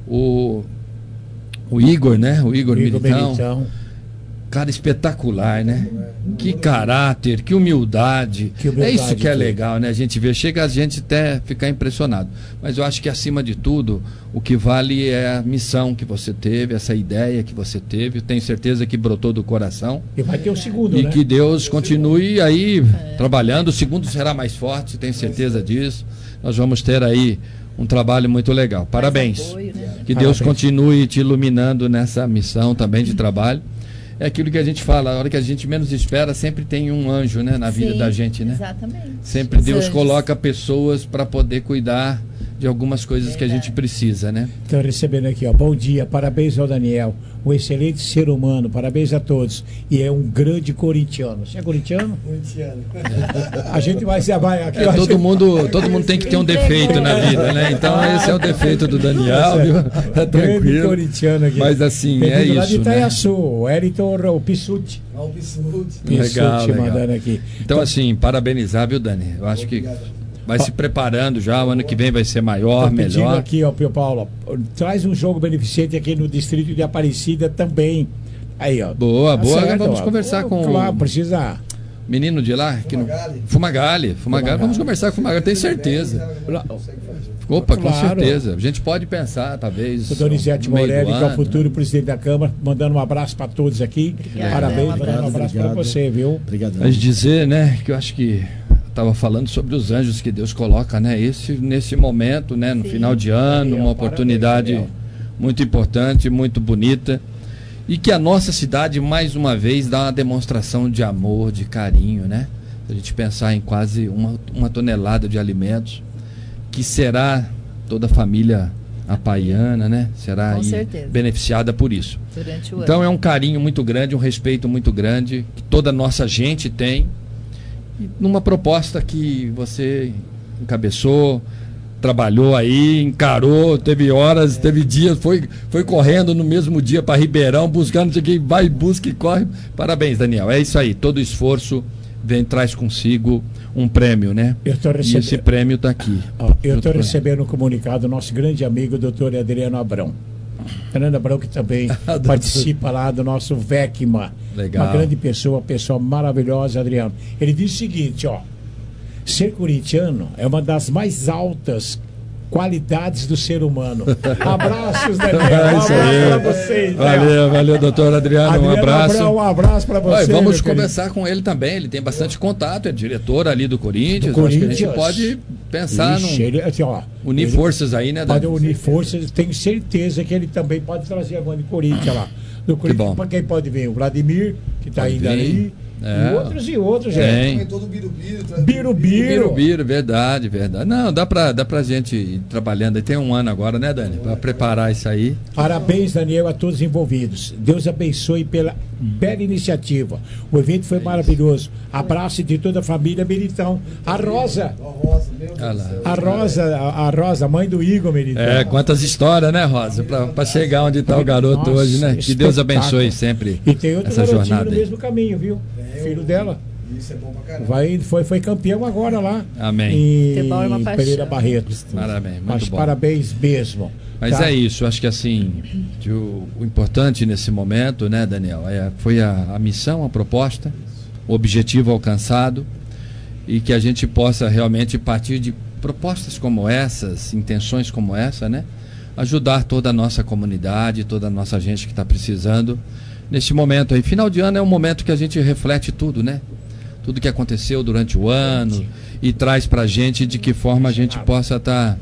O Igor, né? O Igor Militão. Cara espetacular, né? Que caráter, que humildade. É isso que é legal, né? A gente vê, chega a gente até ficar impressionado. Mas eu acho que acima de tudo, o que vale é a missão que você teve, essa ideia que você teve. Tenho certeza que brotou do coração. E vai ter o segundo, e né? que Deus continue aí trabalhando. O segundo será mais forte, tenho certeza disso. Nós vamos ter aí um trabalho muito legal. Parabéns. Apoio, né? Que Deus continue te iluminando nessa missão também de trabalho. É aquilo que a gente fala, a hora que a gente menos espera, sempre tem um anjo, né, na vida da gente, né? Exatamente. Sempre Deus coloca pessoas para poder cuidar de algumas coisas que a gente precisa, né? Estou recebendo aqui, ó. Bom dia, parabéns ao Daniel, um excelente ser humano, parabéns a todos. E é um grande corintiano. Você é corintiano? Corintiano. A gente vai aqui. Todo mundo tem que ter um defeito na vida, né? Então esse é o defeito do Daniel, viu? É tranquilo. Corintiano aqui. Mas assim, é isso, lá de Itaiaçu, né? o Eriton, o Pissuti. Legal. Mandando aqui. Então assim, parabenizar, viu, Dani? Eu acho que vai se preparando já, o ano que vem vai ser maior, melhor. Aqui, ó, Pio Paulo, traz um jogo beneficente aqui no distrito de Aparecida também. Aí, ó. Boa. Certo, vamos conversar com claro, precisa. Menino de lá, Fumagalli. Vamos conversar com o Fumagalli, tenho certeza. Opa, com certeza. A gente pode pensar, talvez. O Donizete Morelli, que é o futuro presidente da Câmara, mandando um abraço para todos aqui. Parabéns, mandando um abraço para você, viu? Obrigado. Mas dizer, né, que eu acho que estava falando sobre os anjos que Deus coloca, né? Nesse momento, né? No final de ano, uma oportunidade muito importante, muito bonita. E que a nossa cidade, mais uma vez, dá uma demonstração de amor, de carinho, né? Se a gente pensar em quase uma tonelada de alimentos, que será toda a família apaiana, né? Será beneficiada por isso. Durante o então ano. É um carinho muito grande, um respeito muito grande, que toda a nossa gente tem. Numa proposta que você encabeçou, trabalhou aí, encarou, teve horas, teve dias, foi correndo no mesmo dia para Ribeirão, buscando, não sei o que, vai, busca e corre. Parabéns, Daniel. É isso aí, todo esforço traz consigo um prêmio, né? E esse prêmio está aqui. Eu estou recebendo um comunicado do nosso grande amigo, doutor Adriano Abrão. Fernando Abrão, que também participa lá do nosso VECMA. Legal. Uma grande pessoa maravilhosa, Adriano. Ele diz o seguinte, ó: ser corintiano é uma das mais altas qualidades do ser humano. Abraços, Daniel. Um abraço para vocês. Valeu, doutor Adriano. Um abraço. Um abraço para você. Vamos conversar com ele também. Ele tem bastante contato, é diretor ali do Corinthians. Acho que a gente pode pensar unir forças aí, né, Daniel? Pode unir forças. Tenho certeza que ele também pode trazer a banda de Corinthians lá. Do Corinthians, para quem pode ver? O Vladimir, que está ainda ali. E outros, gente. Comentou do Birubiru. Birubiru, verdade. Não, dá pra gente ir trabalhando. Tem um ano agora, né, Dani? Para preparar isso aí. Parabéns, Daniel, a todos os envolvidos. Deus abençoe pela bela iniciativa. O evento foi maravilhoso. Abraço de toda a família Militão. A Rosa, mãe do Igor Militão. Quantas histórias, né, Rosa? Pra chegar onde tá o garoto hoje, né? Que Deus abençoe sempre e tem outro essa jornada no mesmo caminho, viu? Filho dela. Isso é bom pra caramba. Foi campeão agora lá. Amém. Em Pereira Barreto. Parabéns, muito bom. Parabéns mesmo. Mas é isso, acho que assim, o importante nesse momento, né, Daniel, foi a missão, a proposta, o objetivo alcançado, e que a gente possa realmente, partir de propostas como essas, intenções como essa, né, ajudar toda a nossa comunidade, toda a nossa gente que está precisando neste momento aí. Final de ano é um momento que a gente reflete tudo, né? Tudo que aconteceu durante o ano e traz pra gente de que forma a gente possa estar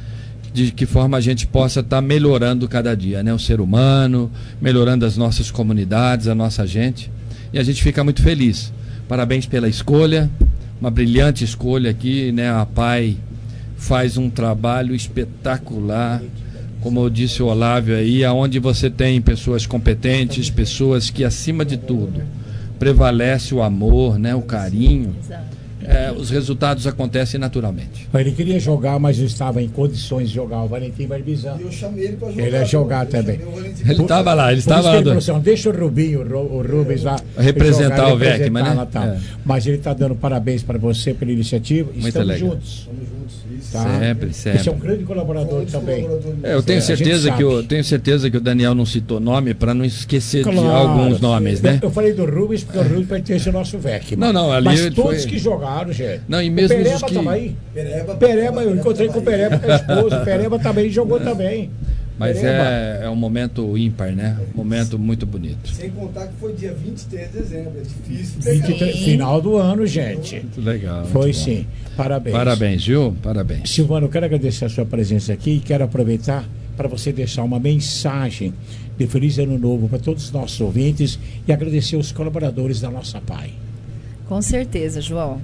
melhorando cada dia, né? O ser humano, melhorando as nossas comunidades, a nossa gente. E a gente fica muito feliz. Parabéns pela escolha, uma brilhante escolha aqui, né? A PAI faz um trabalho espetacular. Como eu disse o Olávio aí, aonde você tem pessoas competentes, pessoas que acima de tudo prevalece o amor, né, o carinho, os resultados acontecem naturalmente. Ele queria jogar, mas não estava em condições de jogar. O Valentim Barbizan. Eu chamei ele para jogar. Ele ia jogar também. Ele estava lá, ele estava lá. Assim, deixa o Rubinho, o Rubens lá representar o Vecman, né? Mas ele está dando parabéns para você pela iniciativa. Muito Estamos legal. juntos. Tá? Sempre. Você é um grande colaborador também. Eu tenho certeza que o Daniel não citou nome para não esquecer de alguns nomes, né? Eu falei do Rubens porque o Rubens pertence ao nosso Vecman. Não, ali mas todos que jogaram, gente. Não, e mesmo o Pereba estava aí. Pereba, eu encontrei com o Pereba, com a esposa. O Pereba também jogou também. Mas é um momento ímpar, né? Um momento muito bonito. Sem contar que foi dia 23 de dezembro, é difícil. Final do ano, gente. Muito legal. Foi sim. Parabéns. Parabéns, Gil. Parabéns. Silvano, eu quero agradecer a sua presença aqui e quero aproveitar para você deixar uma mensagem de Feliz Ano Novo para todos os nossos ouvintes e agradecer os colaboradores da nossa PAI. Com certeza, João.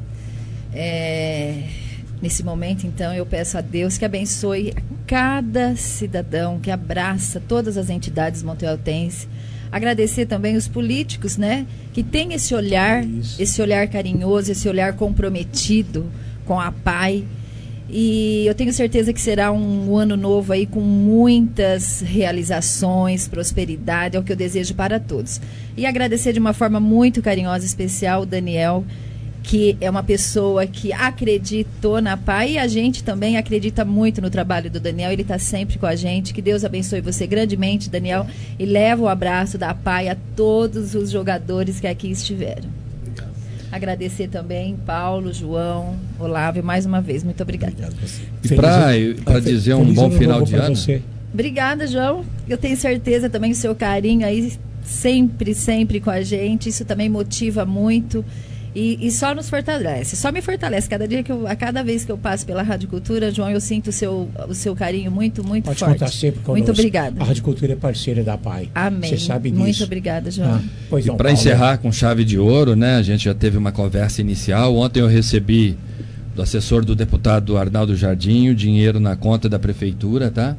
Nesse momento, então, eu peço a Deus que abençoe cada cidadão que abraça todas as entidades montealtenses. Agradecer também os políticos, né? Que tem esse olhar carinhoso, esse olhar comprometido com a PAI. E eu tenho certeza que será um ano novo aí com muitas realizações, prosperidade, é o que eu desejo para todos. E agradecer de uma forma muito carinhosa, especial, o Daniel, que é uma pessoa que acreditou na PAI, e a gente também acredita muito no trabalho do Daniel, ele está sempre com a gente. Que Deus abençoe você grandemente, Daniel, e leva o abraço da PAI a todos os jogadores que aqui estiveram. Agradecer também Paulo, João, Olávio, mais uma vez, muito obrigada. E para dizer um bom final de ano. Obrigada, João. Eu tenho certeza também o seu carinho aí sempre com a gente, isso também motiva muito. E só nos fortalece, só me fortalece. Cada vez que eu passo pela Rádio Cultura, João, eu sinto o seu carinho muito Pode forte. Contar sempre conosco. Muito obrigada. A Rádio Cultura é parceira da PAI. Amém. Você sabe disso. Muito obrigada, João. E para encerrar com chave de ouro, né? A gente já teve uma conversa inicial. Ontem eu recebi do assessor do deputado Arnaldo Jardim o dinheiro na conta da prefeitura, tá?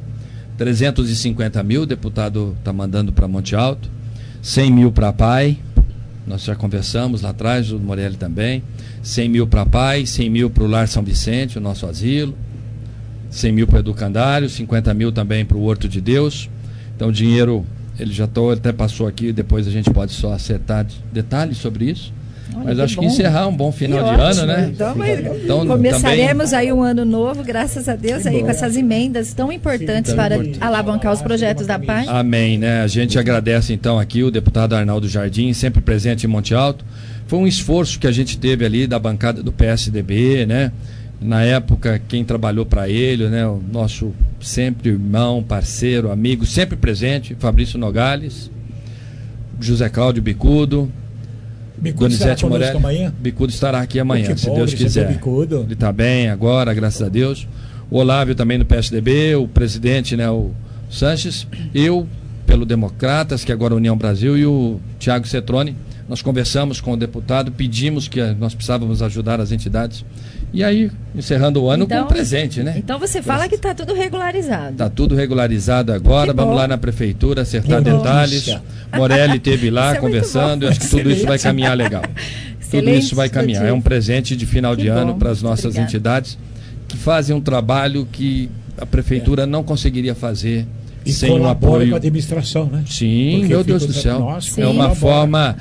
350 mil, o deputado está mandando para Monte Alto, 100 mil para a PAI. Nós já conversamos lá atrás, o Morelli também. 100 mil para a PAI, 100 mil para o Lar São Vicente, o nosso asilo. 100 mil para o Educandário, 50 mil também para o Horto de Deus. Então o dinheiro, ele até passou aqui, depois a gente pode só acertar detalhes sobre isso. Olha, mas acho bom. Que encerrar um bom final de ano, né? Então começaremos também aí um ano novo, graças a Deus, aí com essas emendas tão importantes para alavancar os projetos da PAI. Amém, né? A gente agradece então aqui o deputado Arnaldo Jardim, sempre presente em Monte Alto. Foi um esforço que a gente teve ali da bancada do PSDB, né? Na época, quem trabalhou para ele, né, o nosso sempre irmão, parceiro, amigo, sempre presente, Fabrício Nogales, José Cláudio Bicudo, Donizete Morelli. Bicudo estará aqui amanhã, se Deus quiser. Ele está bem agora, graças a Deus. O Olávio também no PSDB, o presidente, né, o Sanches, eu pelo Democratas, que agora é União Brasil, e o Tiago Cetrone. Nós conversamos com o deputado, pedimos que nós precisávamos ajudar as entidades. E aí, encerrando o ano com um presente, né? Então você fala que está tudo regularizado. Está tudo regularizado agora, vamos lá na prefeitura acertar detalhes. Morelli esteve lá conversando, eu acho que tudo isso vai caminhar legal. Tudo isso vai caminhar. É um presente de final de ano para as nossas entidades que fazem um trabalho que a prefeitura não conseguiria fazer sem um apoio com a administração, né? Sim, porque meu Deus do céu. É uma forma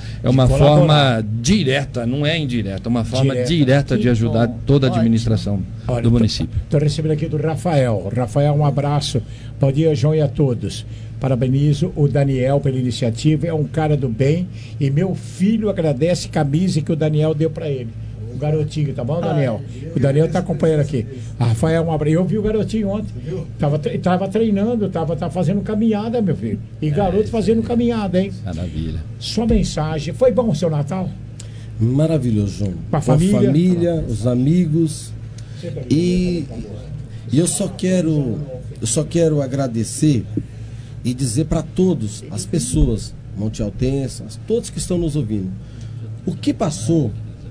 direta, não é indireta, uma forma direta de ajudar toda a administração do município. Estou recebendo aqui do Rafael. Rafael, um abraço. Bom dia, João, e a todos. Parabenizo o Daniel pela iniciativa, é um cara do bem e meu filho agradece a camisa que o Daniel deu para ele. O garotinho, tá bom, Daniel? O Daniel tá acompanhando aqui. Rafael, um abraço. Eu vi o garotinho ontem. Tava treinando, tava fazendo caminhada, meu filho. E garoto fazendo caminhada, hein? Maravilha. Sua mensagem. Foi bom o seu Natal? Maravilhoso, João. Com a família, os amigos. E eu só quero agradecer e dizer para todos as pessoas, Monte Altense, todos que estão nos ouvindo, o que passou.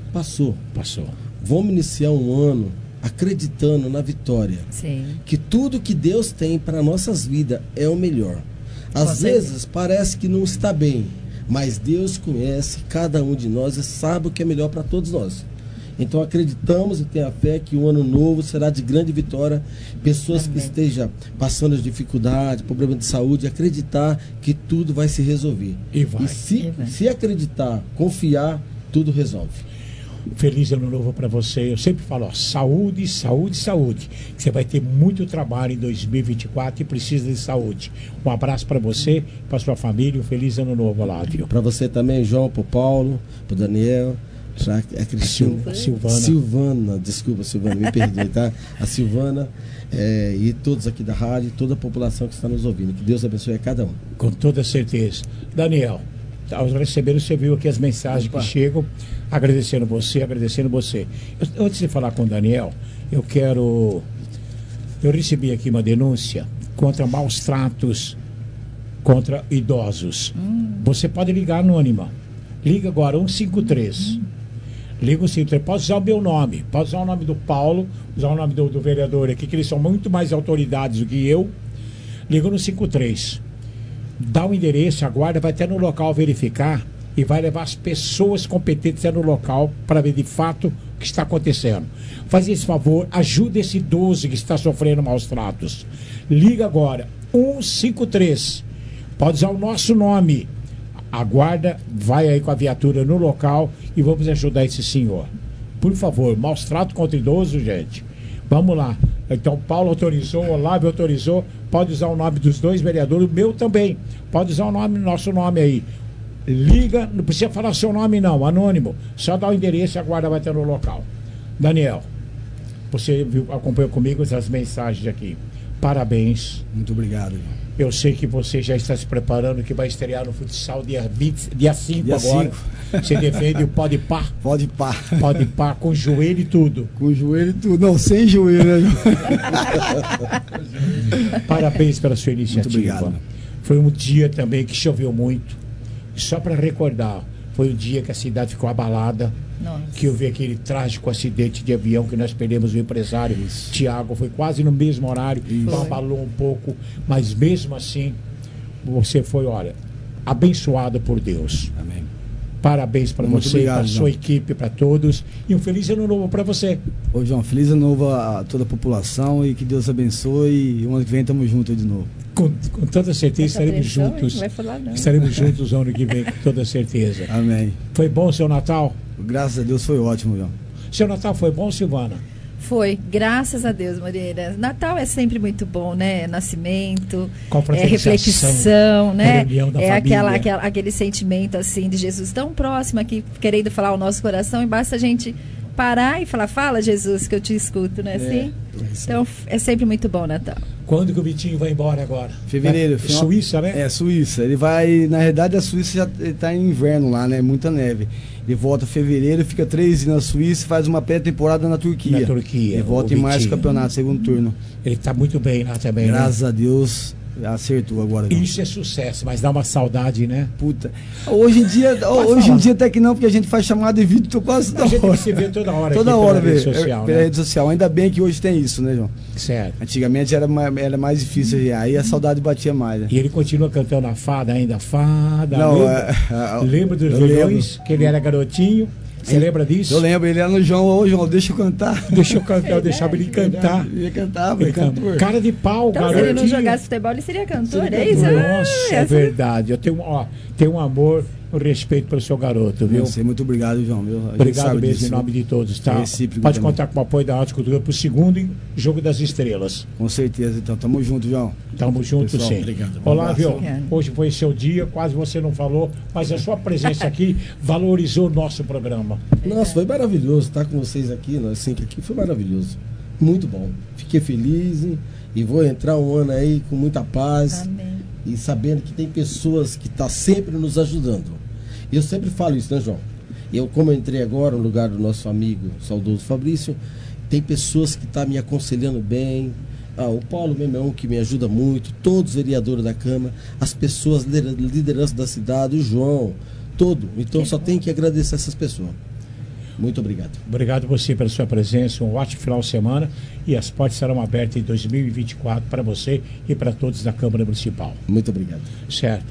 Vamos iniciar um ano acreditando na vitória. Sim. Que tudo que Deus tem para nossas vidas é o melhor. Às vezes parece que não está bem, mas Deus conhece cada um de nós e sabe o que é melhor para todos nós. Então acreditamos e tenha fé que o ano novo será de grande vitória. Pessoas que estejam passando as dificuldades, problemas de saúde, acreditar que tudo vai se resolver. E vai. Se acreditar, confiar, tudo resolve. Feliz ano novo para você. Eu sempre falo, ó, saúde, saúde, saúde. Você vai ter muito trabalho em 2024 e precisa de saúde. Um abraço para você, para sua família. Um feliz ano novo, Olávio. Para você também, João, para o Paulo, para o Daniel, para a Cristina. Silvana, desculpa, Silvana, me perdoe, tá? A Silvana e todos aqui da rádio, toda a população que está nos ouvindo. Que Deus abençoe a cada um. Com toda certeza. Daniel, ao receber, você viu aqui as mensagens que chegam, agradecendo você. Antes de falar com o Daniel, eu recebi aqui uma denúncia contra maus tratos contra idosos. Você pode ligar anônima. Liga agora, 153. Liga o 153. Pode usar o meu nome, pode usar o nome do Paulo, usar o nome do vereador aqui, que eles são muito mais autoridades do que eu. Liga no 53. Dá o endereço, a guarda vai até no local verificar e vai levar as pessoas competentes até no local para ver de fato o que está acontecendo. Faz esse favor, ajuda esse idoso que está sofrendo maus tratos. Liga agora, 153. Pode usar o nosso nome. A guarda vai aí com a viatura no local e vamos ajudar esse senhor. Por favor, maus tratos contra idoso, gente. Vamos lá. Então, Paulo autorizou, Olávio autorizou. Pode usar o nome dos dois vereadores, o meu também. Pode usar o nosso nome aí. Liga, não precisa falar seu nome não, anônimo. Só dá o endereço e a guarda vai estar no local. Daniel, você acompanhou comigo essas mensagens aqui. Parabéns. Muito obrigado. Eu sei que você já está se preparando, que vai estrear no futsal dia 5 agora. 5. Você defende o Pode Pá? Pode Pá. Pode Pá, com joelho e tudo. Com joelho e tudo. Não, sem joelho, né? Parabéns pela sua iniciativa. Muito obrigado. Foi um dia também que choveu muito. Só para recordar, foi o dia que a cidade ficou abalada. Nossa. Que houve aquele trágico acidente de avião que nós perdemos o empresário Tiago, foi quase no mesmo horário, abalou um pouco, mas mesmo assim você foi, olha, abençoado por Deus. Amém. Parabéns para você, para a sua equipe, para todos, e um feliz ano novo para você. Ô João, feliz ano novo a toda a população e que Deus abençoe, e o ano que vem estamos juntos de novo. Com toda certeza estaremos juntos. Não vai falar, não. Estaremos juntos no ano que vem, com toda certeza. Amém. Foi bom o seu Natal? Graças a Deus foi ótimo, João. Seu Natal foi bom, Silvana? Foi, graças a Deus, Moreira. Natal é sempre muito bom, né? Nascimento, reflexão, né? É aquele sentimento assim de Jesus tão próximo aqui, querendo falar o nosso coração, e basta a gente parar e falar, fala Jesus, que eu te escuto, né? Assim? Então é sempre muito bom o Natal. Quando que o Vitinho vai embora agora? Fevereiro. Suíça, né? É, Suíça. Ele vai, na realidade a Suíça já está em inverno lá, né? Muita neve. Ele volta em fevereiro, fica 3 dias na Suíça e faz uma pré-temporada na Turquia. Na Turquia. Ele volta em março do campeonato, segundo turno. Ele está muito bem lá também, Graças a Deus. Acertou agora. Isso é sucesso, mas dá uma saudade, né? Puta. Hoje em dia até que não, porque a gente faz chamada de vídeo quase toda hora. A gente se vê toda hora. Toda hora, pela rede social, pela né? rede social. Ainda bem que hoje tem isso, né, João? Certo. Antigamente era mais difícil, aí a saudade batia mais. Né? E ele continua cantando a fada ainda, fada. Não, lembra dos Leões, que ele era garotinho. Você lembra disso? Eu lembro, ele era no João, ô João, deixa eu cantar. Deixa eu cantar, eu deixava ele cantar. Ele cantava, ele cantor. Cara de pau, então, garotinho. Se ele não jogasse futebol, ele seria cantor, é isso? Nossa, é verdade. Eu tenho um amor, um respeito pelo seu garoto, viu? Muito obrigado, João. Obrigado mesmo, disso, em nome de todos, tá? Pode também. contar com o apoio da Arte Cultura pro segundo Jogo das Estrelas. Com certeza, então. Tamo junto, João. Tamo junto, pessoal, sim. Obrigado. Olávio, hoje foi seu dia, quase você não falou, mas a sua presença aqui valorizou o nosso programa. Nossa, foi maravilhoso estar com vocês aqui, nós 5 aqui, foi maravilhoso. Muito bom. Fiquei feliz e vou entrar um ano aí com muita paz. Amém. E sabendo que tem pessoas que estão sempre nos ajudando. E eu sempre falo isso, né, João? Como eu entrei agora no lugar do nosso amigo saudoso Fabrício, tem pessoas que estão me aconselhando bem. O Paulo mesmo é um que me ajuda muito, todos os vereadores da Câmara, as pessoas, liderança da cidade, o João, todo. Então só tenho que agradecer essas pessoas. Muito obrigado. Obrigado você pela sua presença, um ótimo final de semana e as portas serão abertas em 2024 para você e para todos da Câmara Municipal. Muito obrigado. Certo.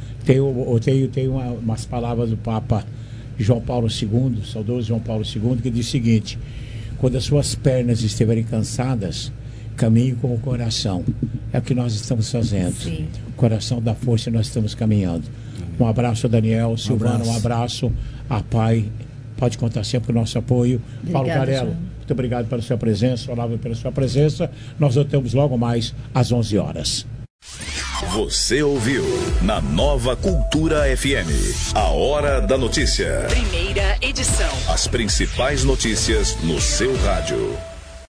Tenho umas palavras do Papa João Paulo II, saudoso João Paulo II, que diz o seguinte: quando as suas pernas estiverem cansadas, caminhe com o coração. É o que nós estamos fazendo. Sim. O coração dá força e nós estamos caminhando. Um abraço, Daniel, Silvana, um abraço. A Pai, pode contar sempre com o nosso apoio. Obrigado, Paulo Carello, muito obrigado pela sua presença, Olávio pela sua presença. Nós voltamos logo mais às 11 horas. Você ouviu na Nova Cultura FM, a Hora da Notícia. Primeira edição. As principais notícias no seu rádio.